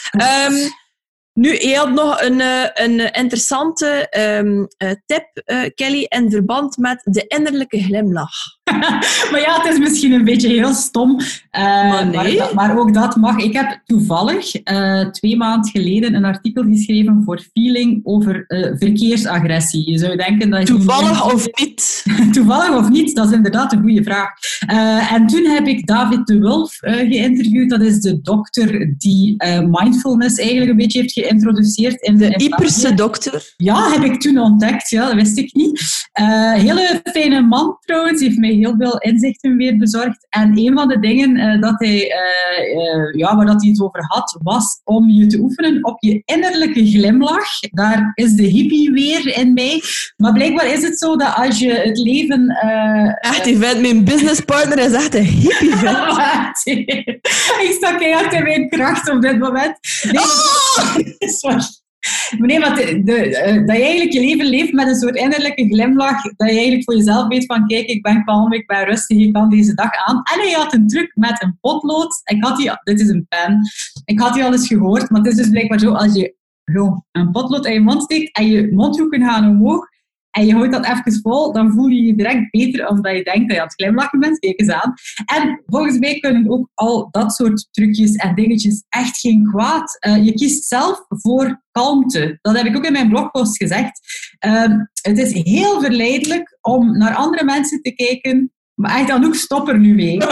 Um, Nu, je had nog een, een interessante um, tip, uh, Kelly, in verband met de innerlijke glimlach. Maar ja, het is misschien een beetje heel stom. Uh, maar, nee. maar, maar ook dat mag. Ik heb toevallig uh, twee maanden geleden een artikel geschreven voor Feeling over uh, verkeersagressie. Je zou denken dat je toevallig of niet? Toevallig of niet, dat is inderdaad een goede vraag. Uh, en toen heb ik David de Wulf uh, geïnterviewd. Dat is de dokter die uh, mindfulness eigenlijk een beetje heeft geïntroduceerd. In de Ieperse dokter? Ja, heb ik toen ontdekt. Ja, dat wist ik niet. Uh, hele fijne man trouwens. Heeft mij heel veel inzichten weer bezorgd. En een van de dingen uh, dat hij, uh, uh, ja, waar dat hij het over had, was om je te oefenen op je innerlijke glimlach. Daar is de hippie weer in mij. Maar blijkbaar is het zo dat als je het leven... Uh, echt, je vindt mijn businesspartner is echt een hippie. Ik sta keihard in mijn kracht op dit moment. Nee, oh! Sorry. Maar nee, maar de, de, uh, dat je eigenlijk je leven leeft met een soort innerlijke glimlach, dat je eigenlijk voor jezelf weet van kijk, ik ben kalm, ik ben rustig, ik kan deze dag aan. En hij had een truc met een potlood. Ik had die, dit is een pen. Ik had die al eens gehoord, maar het is dus blijkbaar zo, als je zo een potlood in je mond steekt en je mondhoeken gaan omhoog en je houdt dat even vol, dan voel je je direct beter omdat je denkt dat je aan het glimlachen bent. Kijk eens aan. En volgens mij kunnen ook al dat soort trucjes en dingetjes echt geen kwaad. Uh, je kiest zelf voor kalmte. Dat heb ik ook in mijn blogpost gezegd. Uh, het is heel verleidelijk om naar andere mensen te kijken. Maar echt, dan ook stop er nu mee.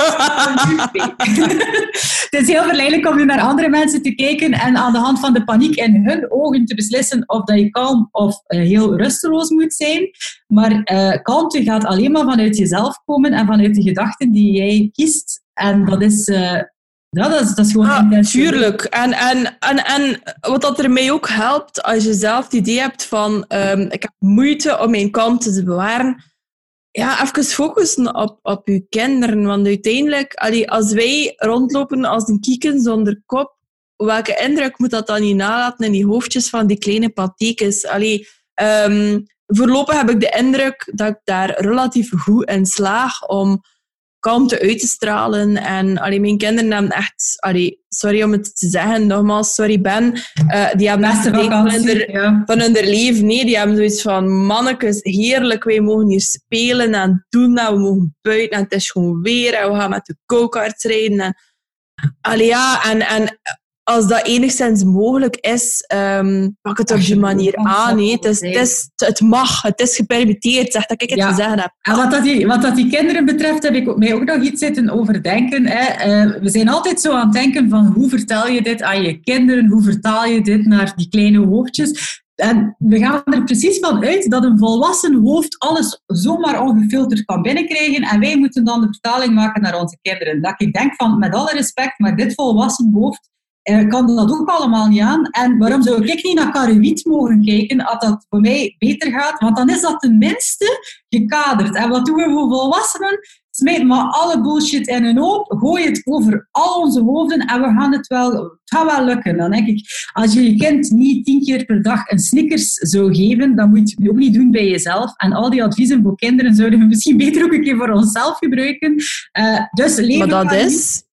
Het is heel verleidelijk om nu naar andere mensen te kijken en aan de hand van de paniek in hun ogen te beslissen of dat je kalm of uh, heel rusteloos moet zijn. Maar uh, kalmte gaat alleen maar vanuit jezelf komen en vanuit de gedachten die jij kiest. En dat is... Uh, Ja, dat is, dat is gewoon... Ja, natuurlijk. En, en, en, en wat dat er mij ook helpt, als je zelf het idee hebt van um, ik heb moeite om mijn kalmte te bewaren, ja, even focussen op, op je kinderen. Want uiteindelijk, allee, als wij rondlopen als een kieken zonder kop, welke indruk moet dat dan niet nalaten in die hoofdjes van die kleine patekens? Allee, um, voorlopig heb ik de indruk dat ik daar relatief goed in slaag om kalmte uit te stralen. En allee, mijn kinderen hebben echt... Allee, sorry om het te zeggen, nogmaals, sorry Ben. Uh, die hebben echt van hun, ja. van hun leven. Nee, die hebben zoiets van, mannekes, heerlijk, wij mogen hier spelen en doen en we mogen buiten en het is gewoon weer en we gaan met de go-karts rijden. En, allee, ja, en... en als dat enigszins mogelijk is, um, pak het op die manier aan. Nee. Het, is, het, is, het mag, het is gepermitteerd, zeg dat ik het ja. gezegd heb. En wat dat, die, wat dat die kinderen betreft, heb ik mij ook nog iets zitten overdenken. Hè. Uh, we zijn altijd zo aan het denken van hoe vertel je dit aan je kinderen, hoe vertaal je dit naar die kleine hoofdjes. En we gaan er precies van uit dat een volwassen hoofd alles zomaar ongefilterd kan binnenkrijgen en wij moeten dan de vertaling maken naar onze kinderen. Dat ik denk van, met alle respect, maar dit volwassen hoofd uh, kan dat ook allemaal niet aan. En waarom zou ik niet naar Karrewiet mogen kijken als dat voor mij beter gaat? Want dan is dat tenminste gekaderd. En wat doen we voor volwassenen? Smijt maar alle bullshit in een hoop, gooi het over al onze hoofden en we gaan het wel, het gaat wel lukken. Dan denk ik, als je je kind niet tien keer per dag een Snickers zou geven, dan moet je het ook niet doen bij jezelf. En al die adviezen voor kinderen zouden we misschien beter ook een keer voor onszelf gebruiken. Uh, dus leven maar dat is...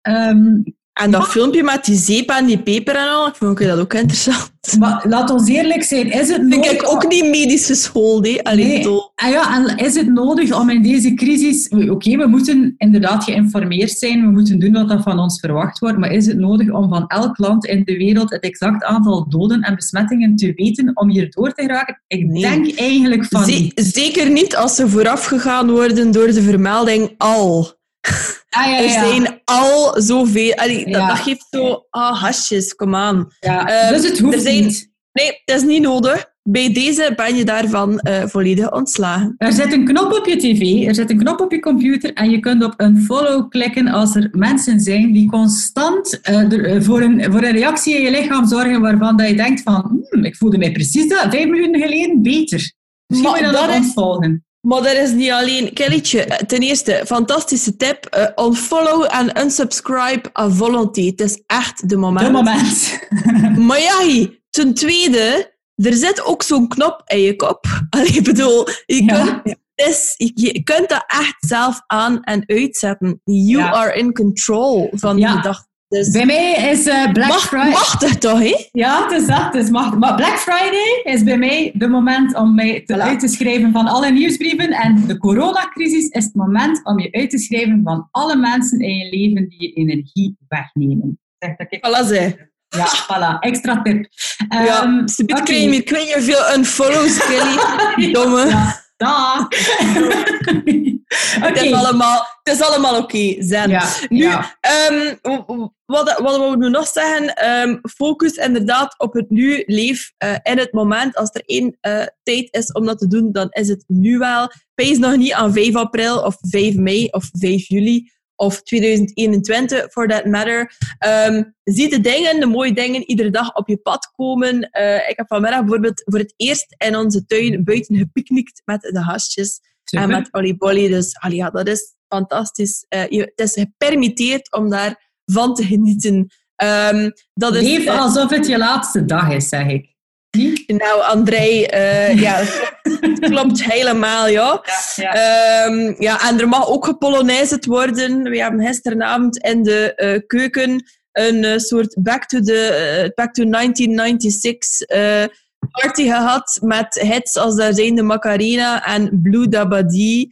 Um, En dat ja. filmpje met die zeep en die peper en al, ik vond ik dat ook interessant. Maar laat ons eerlijk zijn, is het nodig... Vind ik ook niet medisch geschoold, hè? Alleen nee. En ja, en is het nodig om in deze crisis... Oké, okay, we moeten inderdaad geïnformeerd zijn, we moeten doen wat er van ons verwacht wordt, maar is het nodig om van elk land in de wereld het exact aantal doden en besmettingen te weten om hier door te geraken? Ik nee. denk eigenlijk van Z- niet. Zeker niet als ze voorafgegaan worden door de vermelding al... Ah, ja, ja. Er zijn al zoveel... Allee, ja. dat, dat geeft zo... Ah, oh, hasjes, kom aan. Ja, um, dus het hoeft er zijn, niet. Nee, het is niet nodig. Bij deze ben je daarvan uh, volledig ontslagen. Er zit een knop op je tv, er zit een knop op je computer en je kunt op een follow klikken als er mensen zijn die constant uh, er, uh, voor, een, voor een reactie in je lichaam zorgen waarvan dat je denkt van hmm, ik voelde mij precies dat vijf minuten geleden beter. Misschien moet je dat, dat ontvolgen. Maar dat is niet alleen... Kelletje, ten eerste, fantastische tip. Uh, unfollow en unsubscribe à volonté. Het is echt de moment. De moment. Maar ja, ten tweede, er zit ook zo'n knop in je kop. Allee, ik bedoel, je, ja. kunt, is, je kunt dat echt zelf aan- en uitzetten. You ja. are in control van ja. die dag. Dus bij mij is uh, Black Macht, Friday... Machtig toch, hè? Ja, het is dat. Het is machtig. Maar Black Friday is bij mij de moment om mij te, voilà. uit te schrijven van alle nieuwsbrieven. En de coronacrisis is het moment om je uit te schrijven van alle mensen in je leven die je energie wegnemen. Zeg dat ik... Voilà, zeg. Ja, voilà. Extra tip. Um, ja, ze okay. krijgen hier kwijt je veel unfollows, Kelly. Domme. Ja. Dag. Okay. Het is allemaal, het is allemaal oké, okay, zen. Ja, nu, ja. Um, wat, wat we nu nog zeggen, um, focus inderdaad op het nu, leef uh, in het moment. Als er één uh, tijd is om dat te doen, dan is het nu wel. Wees nog niet aan vijf april of vijf mei of vijf juli of tweeduizend eenentwintig, for that matter. Um, zie de dingen, de mooie dingen, iedere dag op je pad komen. Uh, ik heb vanmiddag bijvoorbeeld voor het eerst in onze tuin buiten gepicnict met de gastjes. Super. En met oliebolly. Dus allee, ja, dat is fantastisch. Uh, je, het is gepermitteerd om daarvan te genieten. Um, dat is, Leef uh, alsof het je laatste dag is, zeg ik. Nou, André, uh, ja, het klopt helemaal, ja. Ja, ja. Um, ja. En er mag ook gepolonaised worden. We hebben gisteravond in de uh, keuken een uh, soort back to, the, uh, back to negentien negenenzestig uh, party gehad met hits als daar zijn de Macarena en Blue Dabadi.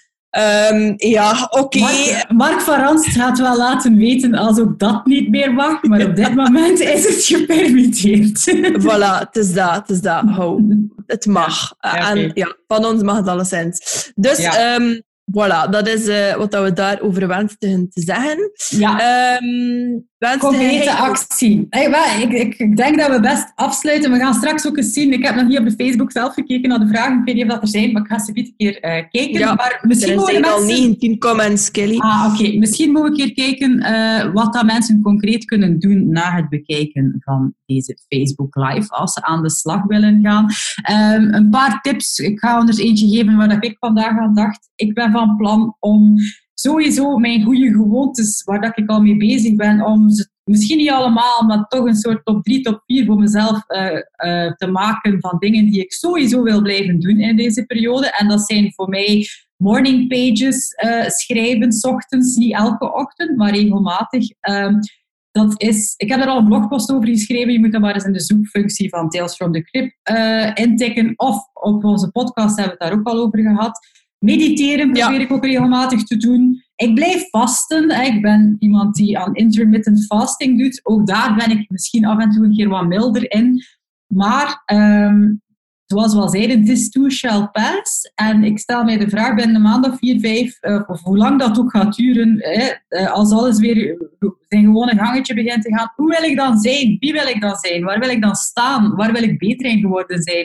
Um, ja, oké. Okay. Mark, Mark van Ranst gaat wel laten weten als ook dat niet meer mag, maar op dit moment is het gepermitteerd. Voilà, het is dat, het is dat. Oh, het mag. Ja, ja, okay. En ja, van ons mag het alleszins. Dus, ja. um, voilà, dat is uh, wat we daarover wensten te zeggen. Ja. Um, Concrete actie. Hey, ik, ik, ik denk dat we best afsluiten. We gaan straks ook eens zien. Ik heb nog niet op de Facebook zelf gekeken naar de vragen. Ik weet niet of dat er zijn, maar ik ga ze een keer uh, kijken. Ja, maar misschien er zijn mensen... al negentien comments, Kelly. Ah, oké. Okay. Misschien moeten we een keer kijken uh, wat dat mensen concreet kunnen doen na het bekijken van deze Facebook Live, als ze aan de slag willen gaan. Um, een paar tips. Ik ga anders eentje geven waar ik vandaag aan dacht. Ik ben van plan om sowieso mijn goede gewoontes, waar dat ik al mee bezig ben, om ze misschien niet allemaal, maar toch een soort top drie, top vier voor mezelf uh, uh, te maken van dingen die ik sowieso wil blijven doen in deze periode. En dat zijn voor mij morning pages uh, schrijven, 's ochtends, niet elke ochtend, maar regelmatig. Um, dat is, ik heb er al een blogpost over geschreven, je moet dat maar eens in de zoekfunctie van Tales from the Crypt uh, intikken, of op onze podcast hebben we het daar ook al over gehad. Mediteren probeer ja. ik ook regelmatig te doen. Ik blijf vasten. Ik ben iemand die aan intermittent fasting doet. Ook daar ben ik misschien af en toe een keer wat milder in. Maar, um, zoals we al zeiden, this too shall pass. En ik stel mij de vraag binnen een maand of vier, vijf, uh, of hoe lang dat ook gaat duren, eh, als alles weer zijn gewone gangetje begint te gaan. Hoe wil ik dan zijn? Wie wil ik dan zijn? Waar wil ik dan staan? Waar wil ik beter in geworden zijn?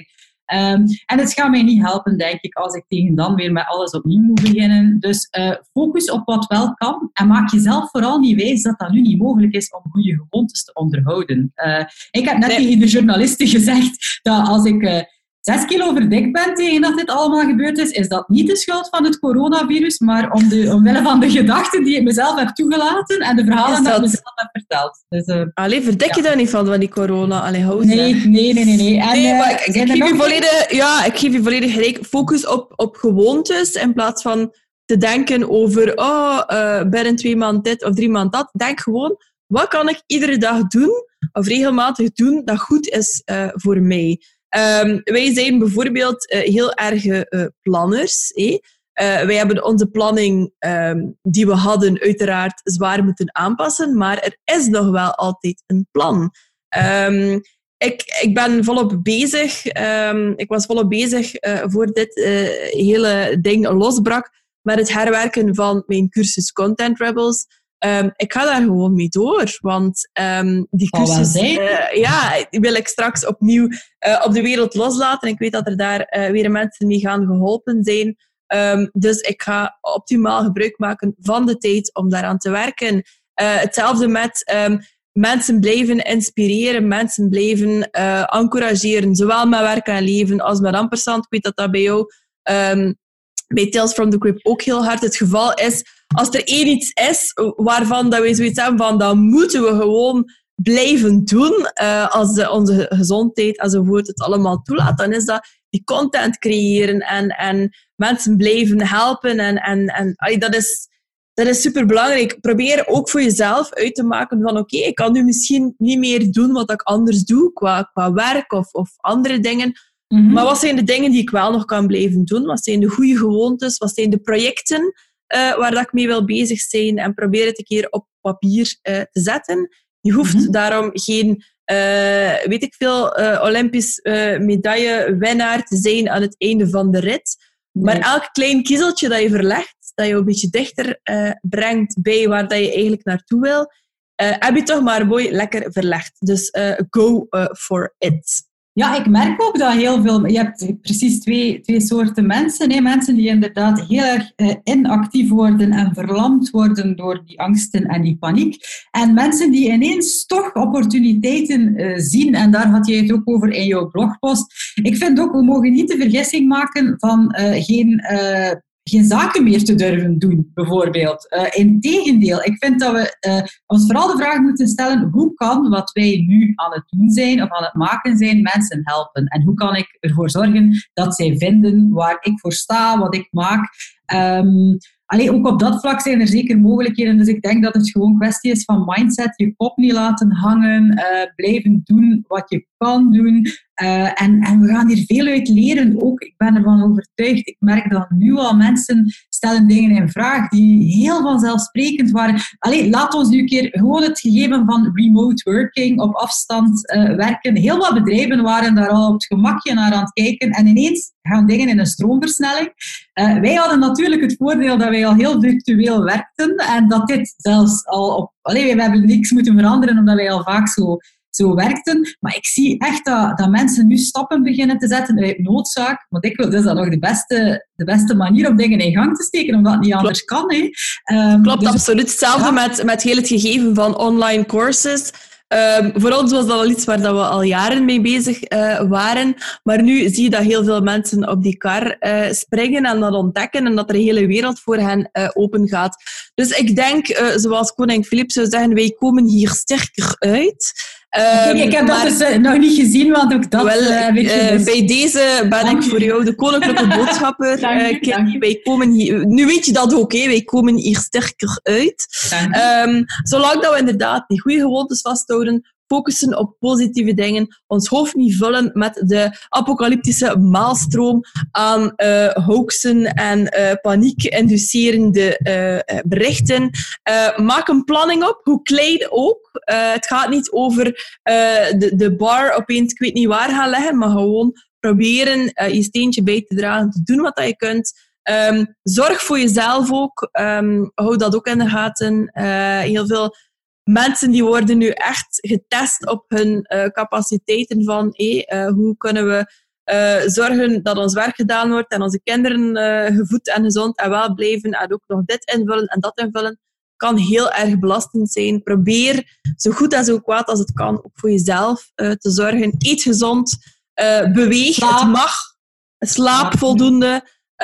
Um, en het gaat mij niet helpen, denk ik, als ik tegen dan weer met alles opnieuw moet beginnen. Dus uh, focus op wat wel kan en maak jezelf vooral niet wijs dat dat nu niet mogelijk is om goede gewoontes te onderhouden. Uh, ik heb net nee. tegen de journalisten gezegd dat als ik... Uh, Zes kilo overdik ben tegen dat dit allemaal gebeurd is, is dat niet de schuld van het coronavirus, maar om de, omwille van de gedachten die ik mezelf heb toegelaten en de verhalen dat... die ik mezelf heb verteld. Dus, uh, Allee, verdek je ja. daar niet van, van die corona? Allee, hou nee, nee, nee, nee, nee. En, nee, maar uh, ik, ik, geef je volledig, ja, ik geef je volledig gelijk. Focus op, op gewoontes in plaats van te denken over oh, uh, binnen twee maanden dit of drie maanden dat. Denk gewoon, wat kan ik iedere dag doen of regelmatig doen dat goed is uh, voor mij? Um, wij zijn bijvoorbeeld uh, heel erge uh, planners. Eh? Uh, wij hebben onze planning um, die we hadden uiteraard zwaar moeten aanpassen, maar er is nog wel altijd een plan. Um, ik, ik ben volop bezig. Um, ik was volop bezig uh, voor dit uh, hele ding losbrak met het herwerken van mijn cursus Content Rebels. Um, ik ga daar gewoon mee door, want um, die cursus uh, ja, die wil ik straks opnieuw uh, op de wereld loslaten. Ik weet dat er daar uh, weer mensen mee gaan geholpen zijn. Um, dus ik ga optimaal gebruik maken van de tijd om daaraan te werken. Uh, hetzelfde met um, mensen blijven inspireren, mensen blijven uh, encourageren, zowel met werk en leven als met ampersand. Ik weet dat dat bij jou... Um, bij Tales from the Crypt ook heel hard het geval is. Als er één iets is waarvan dat wij zoiets hebben van, dat moeten we gewoon blijven doen, uh, als de, onze gezondheid enzovoort het allemaal toelaat, dan is dat die content creëren en, en mensen blijven helpen. En, en, en allee, dat is, dat is superbelangrijk. Probeer ook voor jezelf uit te maken van, oké, okay, ik kan nu misschien niet meer doen wat ik anders doe, qua, qua werk of, of andere dingen. Mm-hmm. Maar wat zijn de dingen die ik wel nog kan blijven doen? Wat zijn de goede gewoontes? Wat zijn de projecten uh, waar dat ik mee wil bezig zijn? En probeer het een keer op papier uh, te zetten. Je hoeft mm-hmm. daarom geen, uh, weet ik veel, uh, Olympisch uh, medaillewinnaar te zijn aan het einde van de rit. Nee. Maar elk klein kiezeltje dat je verlegt, dat je een beetje dichter uh, brengt bij waar dat je eigenlijk naartoe wil, uh, heb je toch maar mooi lekker verlegd. Dus uh, go uh, for it. Ja, ik merk ook dat heel veel... Je hebt precies twee, twee soorten mensen. Hè? Mensen die inderdaad heel erg uh, inactief worden en verlamd worden door die angsten en die paniek. En mensen die ineens toch opportuniteiten uh, zien. En daar had je het ook over in jouw blogpost. Ik vind ook, we mogen niet de vergissing maken van uh, geen... Uh, geen zaken meer te durven doen, bijvoorbeeld. Uh, Integendeel, ik vind dat we uh, ons vooral de vraag moeten stellen, hoe kan wat wij nu aan het doen zijn of aan het maken zijn, mensen helpen? En hoe kan ik ervoor zorgen dat zij vinden waar ik voor sta, wat ik maak? Um, Allee, ook op dat vlak zijn er zeker mogelijkheden. Dus ik denk dat het gewoon kwestie is van mindset. Je kop niet laten hangen. Uh, blijven doen wat je kan doen. Uh, en, en we gaan hier veel uit leren ook. Ik ben ervan overtuigd. Ik merk dat nu al mensen stellen dingen in vraag die heel vanzelfsprekend waren. Allee, laat ons nu een keer gewoon het gegeven van remote working, op afstand uh, werken. Heel wat bedrijven waren daar al op het gemakje naar aan het kijken. En ineens gaan dingen in een stroomversnelling. Uh, wij hadden natuurlijk het voordeel dat wij al heel virtueel werkten en dat dit zelfs al op... Allee, we hebben niks moeten veranderen omdat wij al vaak zo, zo werkten. Maar ik zie echt dat, dat mensen nu stappen beginnen te zetten uit noodzaak. Want ik wil, dus dat nog de beste, de beste manier om dingen in gang te steken, omdat het niet anders Klopt. kan. Hè. Um, Klopt, dus absoluut. Hetzelfde ja. met, met heel het gegeven van online courses. Um, voor ons was dat al iets waar dat we al jaren mee bezig uh, waren. Maar nu zie je dat heel veel mensen op die kar uh, springen en dat ontdekken en dat er een hele wereld voor hen uh, open gaat. Dus ik denk, uh, zoals koning Filip zou zeggen, wij komen hier sterker uit. Um, ik heb maar, dat dus uh, nog niet gezien, want ook dat... Wel, uh, uh, dus... Bij deze ben dank ik voor jou de koninklijke boodschapper. dank je, uh, wij komen hier, nu weet je dat ook, hè? Wij komen hier sterker uit. Um, zolang dat we inderdaad die goede gewoontes vasthouden, focussen op positieve dingen, ons hoofd niet vullen met de apocalyptische maalstroom aan uh, hoaxen en uh, paniek-inducerende uh, berichten. Uh, maak een planning op, hoe klein ook. Uh, het gaat niet over uh, de, de bar opeens, ik weet niet waar gaan leggen, maar gewoon proberen uh, je steentje bij te dragen, te doen wat dat je kunt. Um, zorg voor jezelf ook. Um, hou dat ook in de gaten. Uh, heel veel mensen die worden nu echt getest op hun uh, capaciteiten van hey, uh, hoe kunnen we Uh, zorgen dat ons werk gedaan wordt en onze kinderen uh, gevoed en gezond en wel blijven en ook nog dit invullen en dat invullen, kan heel erg belastend zijn. Probeer zo goed en zo kwaad als het kan ook voor jezelf uh, te zorgen. Eet gezond, uh, beweeg, slaap. Het mag, slaap voldoende.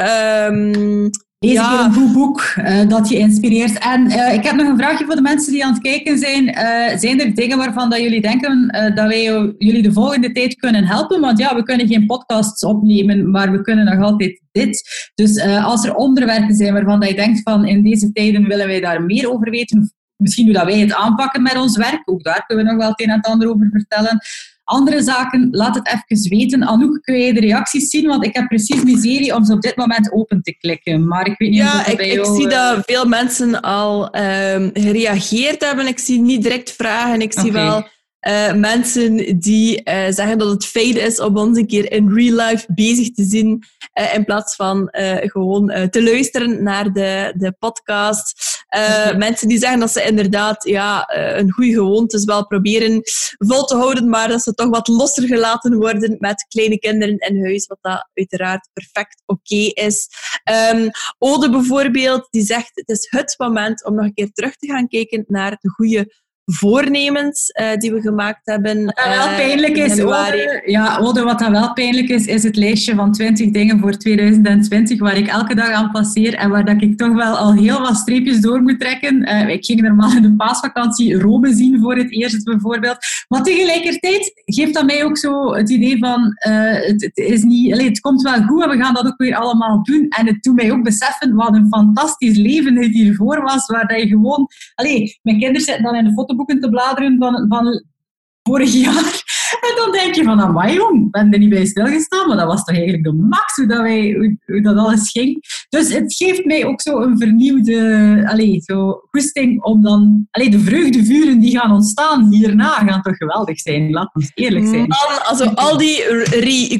Um, Lees ja. een goed boek uh, dat je inspireert. En uh, ik heb nog een vraagje voor de mensen die aan het kijken zijn. Uh, zijn er dingen waarvan dat jullie denken uh, dat wij jullie de volgende tijd kunnen helpen? Want ja, we kunnen geen podcasts opnemen, maar we kunnen nog altijd dit. Dus uh, als er onderwerpen zijn waarvan dat je denkt van in deze tijden willen wij daar meer over weten, misschien hoe dat wij het aanpakken met ons werk, ook daar kunnen we nog wel het een en het ander over vertellen. Andere zaken, laat het even weten. Anouk, kun je de reacties zien? Want ik heb precies miserie om ze op dit moment open te klikken. Maar ik weet niet ja, of dat ik, bij ik jou... zie dat veel mensen al um, gereageerd hebben. Ik zie niet direct vragen. Ik zie okay. wel uh, mensen die uh, zeggen dat het fijn is om ons een keer in real life bezig te zien. Uh, in plaats van uh, gewoon uh, te luisteren naar de, de podcast. Uh, okay. Mensen die zeggen dat ze inderdaad ja, uh, een goede gewoontes wel proberen vol te houden, maar dat ze toch wat losser gelaten worden met kleine kinderen in huis, wat dat uiteraard perfect oké okay is. Um, Ode bijvoorbeeld, die zegt het is het moment om nog een keer terug te gaan kijken naar de goede voornemens uh, die we gemaakt hebben. Wat dat wel pijnlijk is, Ode, ja, Ode, wat dat wel pijnlijk is, is het lijstje van twintig dingen voor twintig twintig, waar ik elke dag aan passeer en waar dat ik toch wel al heel wat streepjes door moet trekken. Uh, ik ging normaal in de paasvakantie Rome zien voor het eerst bijvoorbeeld. Maar tegelijkertijd geeft dat mij ook zo het idee van uh, het, het, is niet, allez, het komt wel goed en we gaan dat ook weer allemaal doen. En het doet mij ook beseffen wat een fantastisch leven het hiervoor was, waar dat je gewoon... Allez, mijn kinderen zitten dan in de fotoboeken te bladeren van, van vorig jaar. En dan denk je van, amai jong, ik ben er niet bij stilgestaan, maar dat was toch eigenlijk de max hoe dat, wij, hoe, hoe dat alles ging. Dus het geeft mij ook zo een vernieuwde allez, zo goesting om dan... Allez, de vreugdevuren die gaan ontstaan hierna gaan toch geweldig zijn, laat ons eerlijk zijn. Man, also al die re-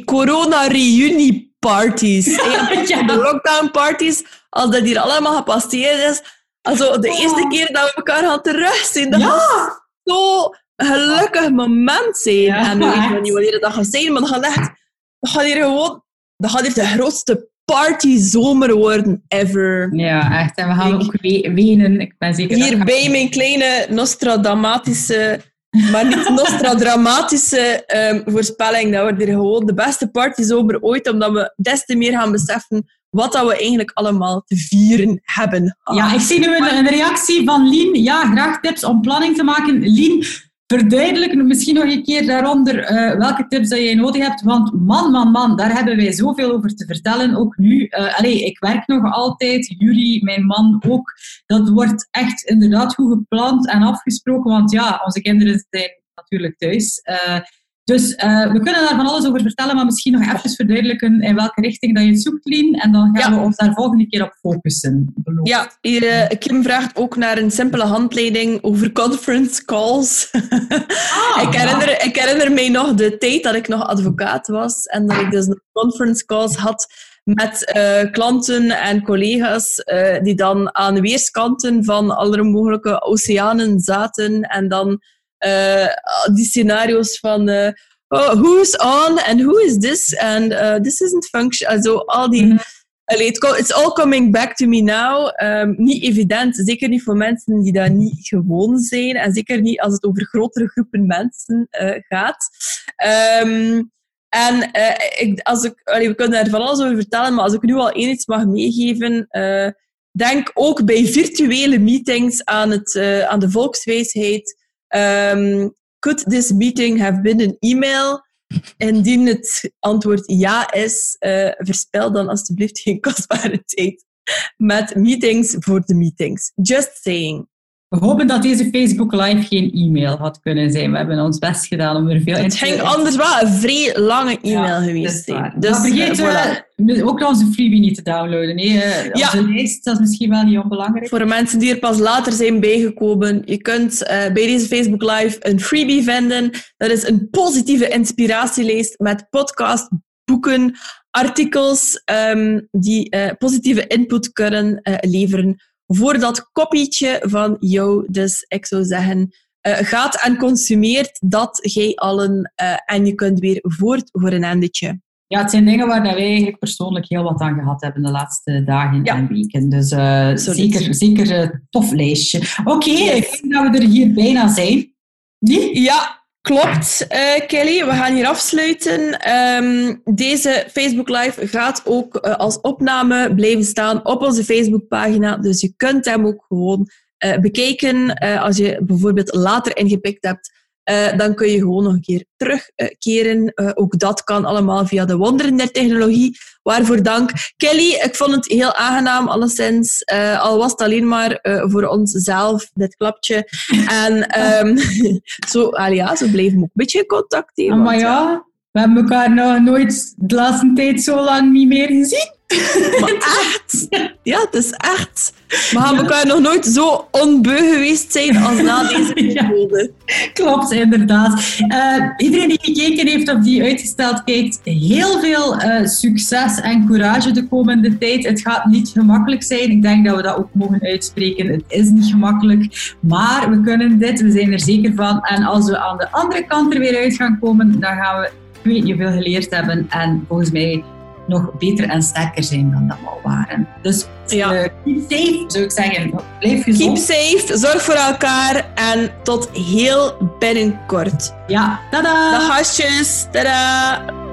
corona-reunie-parties, ja. De lockdown-parties, als dat hier allemaal gepasseerd is, also de eerste oh. keer dat we elkaar gaan terugzien, dat ja. was zo... gelukkig moment zijn. Ja. En we weten niet wanneer dat gaat zijn, maar dat gaat echt... Dat gaat hier gewoon... Dat gaat hier de grootste partyzomer worden ever. Ja, echt. En we gaan ik, ook we- wenen. Ik ben zeker... Hier bij gaat... mijn kleine Nostradamusische... Maar niet Nostradamusische um, voorspelling. Dat wordt hier gewoon de beste partyzomer ooit, omdat we des te meer gaan beseffen wat dat we eigenlijk allemaal te vieren hebben. Ah. Ja, ik zie nu een, een reactie van Lien. Ja, graag tips om planning te maken. Lien... Verduidelijk misschien nog een keer daaronder uh, welke tips dat jij nodig hebt. Want man, man, man, daar hebben wij zoveel over te vertellen. Ook nu. Uh, allez, ik werk nog altijd. Jullie, mijn man ook. Dat wordt echt inderdaad goed gepland en afgesproken. Want ja, onze kinderen zijn natuurlijk thuis. Uh, dus uh, we kunnen daar van alles over vertellen. Maar misschien nog even verduidelijken in welke richting dat je het zoekt, Lien. En dan gaan ja. we ons daar volgende keer op focussen. Beloofd. Ja, hier, uh, Kim vraagt ook naar een simpele handleiding over conference calls. Ah, ik, herinner, ja. ik herinner mij nog de tijd dat ik nog advocaat was. En dat ik dus nog conference calls had met uh, klanten en collega's uh, die dan aan weerskanten van alle mogelijke oceanen zaten. En dan uh, die scenario's van... Uh, oh, who's on and who is this? And uh, this isn't function. Also, al die... Mm-hmm. Allee, it's all coming back to me now. Um, niet evident, zeker niet voor mensen die dat niet gewoon zijn. En zeker niet als het over grotere groepen mensen uh, gaat. Um, en uh, ik, als ik, allee, we kunnen er van alles over vertellen, maar als ik nu al één iets mag meegeven, uh, denk ook bij virtuele meetings aan, het, uh, aan de volkswijsheid. Um, could this meeting have been an email? Indien het antwoord ja is, uh, verspil dan alstublieft geen kostbare tijd met meetings voor de meetings. Just saying. We hopen dat deze Facebook Live geen e-mail had kunnen zijn. We hebben ons best gedaan om er veel in te... Het ging anders wel een vrij lange e-mail ja, geweest zijn. Dus, maar vergeet uh, voilà. uh, ook onze freebie niet te downloaden. Nee? Uh, ja. Onze lijst, dat is misschien wel niet onbelangrijk. Voor de mensen die er pas later zijn bijgekomen, je kunt uh, bij deze Facebook Live een freebie vinden. Dat is een positieve inspiratielijst met podcast, boeken, artikels um, die uh, positieve input kunnen uh, leveren voor dat kopietje van jou. Dus ik zou zeggen, uh, gaat en consumeert dat, gij allen, uh, en je kunt weer voort voor een endetje. Ja, het zijn dingen waar wij eigenlijk persoonlijk heel wat aan gehad hebben de laatste dagen ja. en weken. Dus uh, zeker, zeker een tof lijstje. Oké, okay, yes. Ik denk dat we er hier bijna zijn. Nee? Ja. Klopt, uh, Kelly. We gaan hier afsluiten. Um, deze Facebook Live gaat ook uh, als opname blijven staan op onze Facebookpagina. Dus je kunt hem ook gewoon uh, bekijken. Uh, als je bijvoorbeeld later ingepikt hebt, uh, dan kun je gewoon nog een keer terugkeren. Uh, ook dat kan allemaal via de wonderen der technologie. Waarvoor dank. Kelly, ik vond het heel aangenaam, alleszins. Uh, al was het alleen maar uh, voor onszelf, dit klapje. En um, zo, ja, zo blijven we ook een beetje in contact. He, ah, maar ja, we hebben elkaar nog nooit de laatste tijd zo lang niet meer gezien. Maar echt? Ja, het is echt. We gaan ja. elkaar nog nooit zo onbeu geweest zijn als na deze periode. Ja, klopt, inderdaad. Uh, iedereen die gekeken heeft of die uitgesteld kijkt, heel veel uh, succes en courage de komende tijd. Het gaat niet gemakkelijk zijn. Ik denk dat we dat ook mogen uitspreken. Het is niet gemakkelijk, maar we kunnen dit. We zijn er zeker van. En als we aan de andere kant er weer uit gaan komen, dan gaan we, ik weet niet, veel geleerd hebben. En volgens mij nog beter en sterker zijn dan dat we al waren. Dus ja. uh, keep safe, zou ik zeggen. Blijf gezond. Keep safe, zorg voor elkaar en tot heel binnenkort. Ja, tada! Dag gastjes, tada!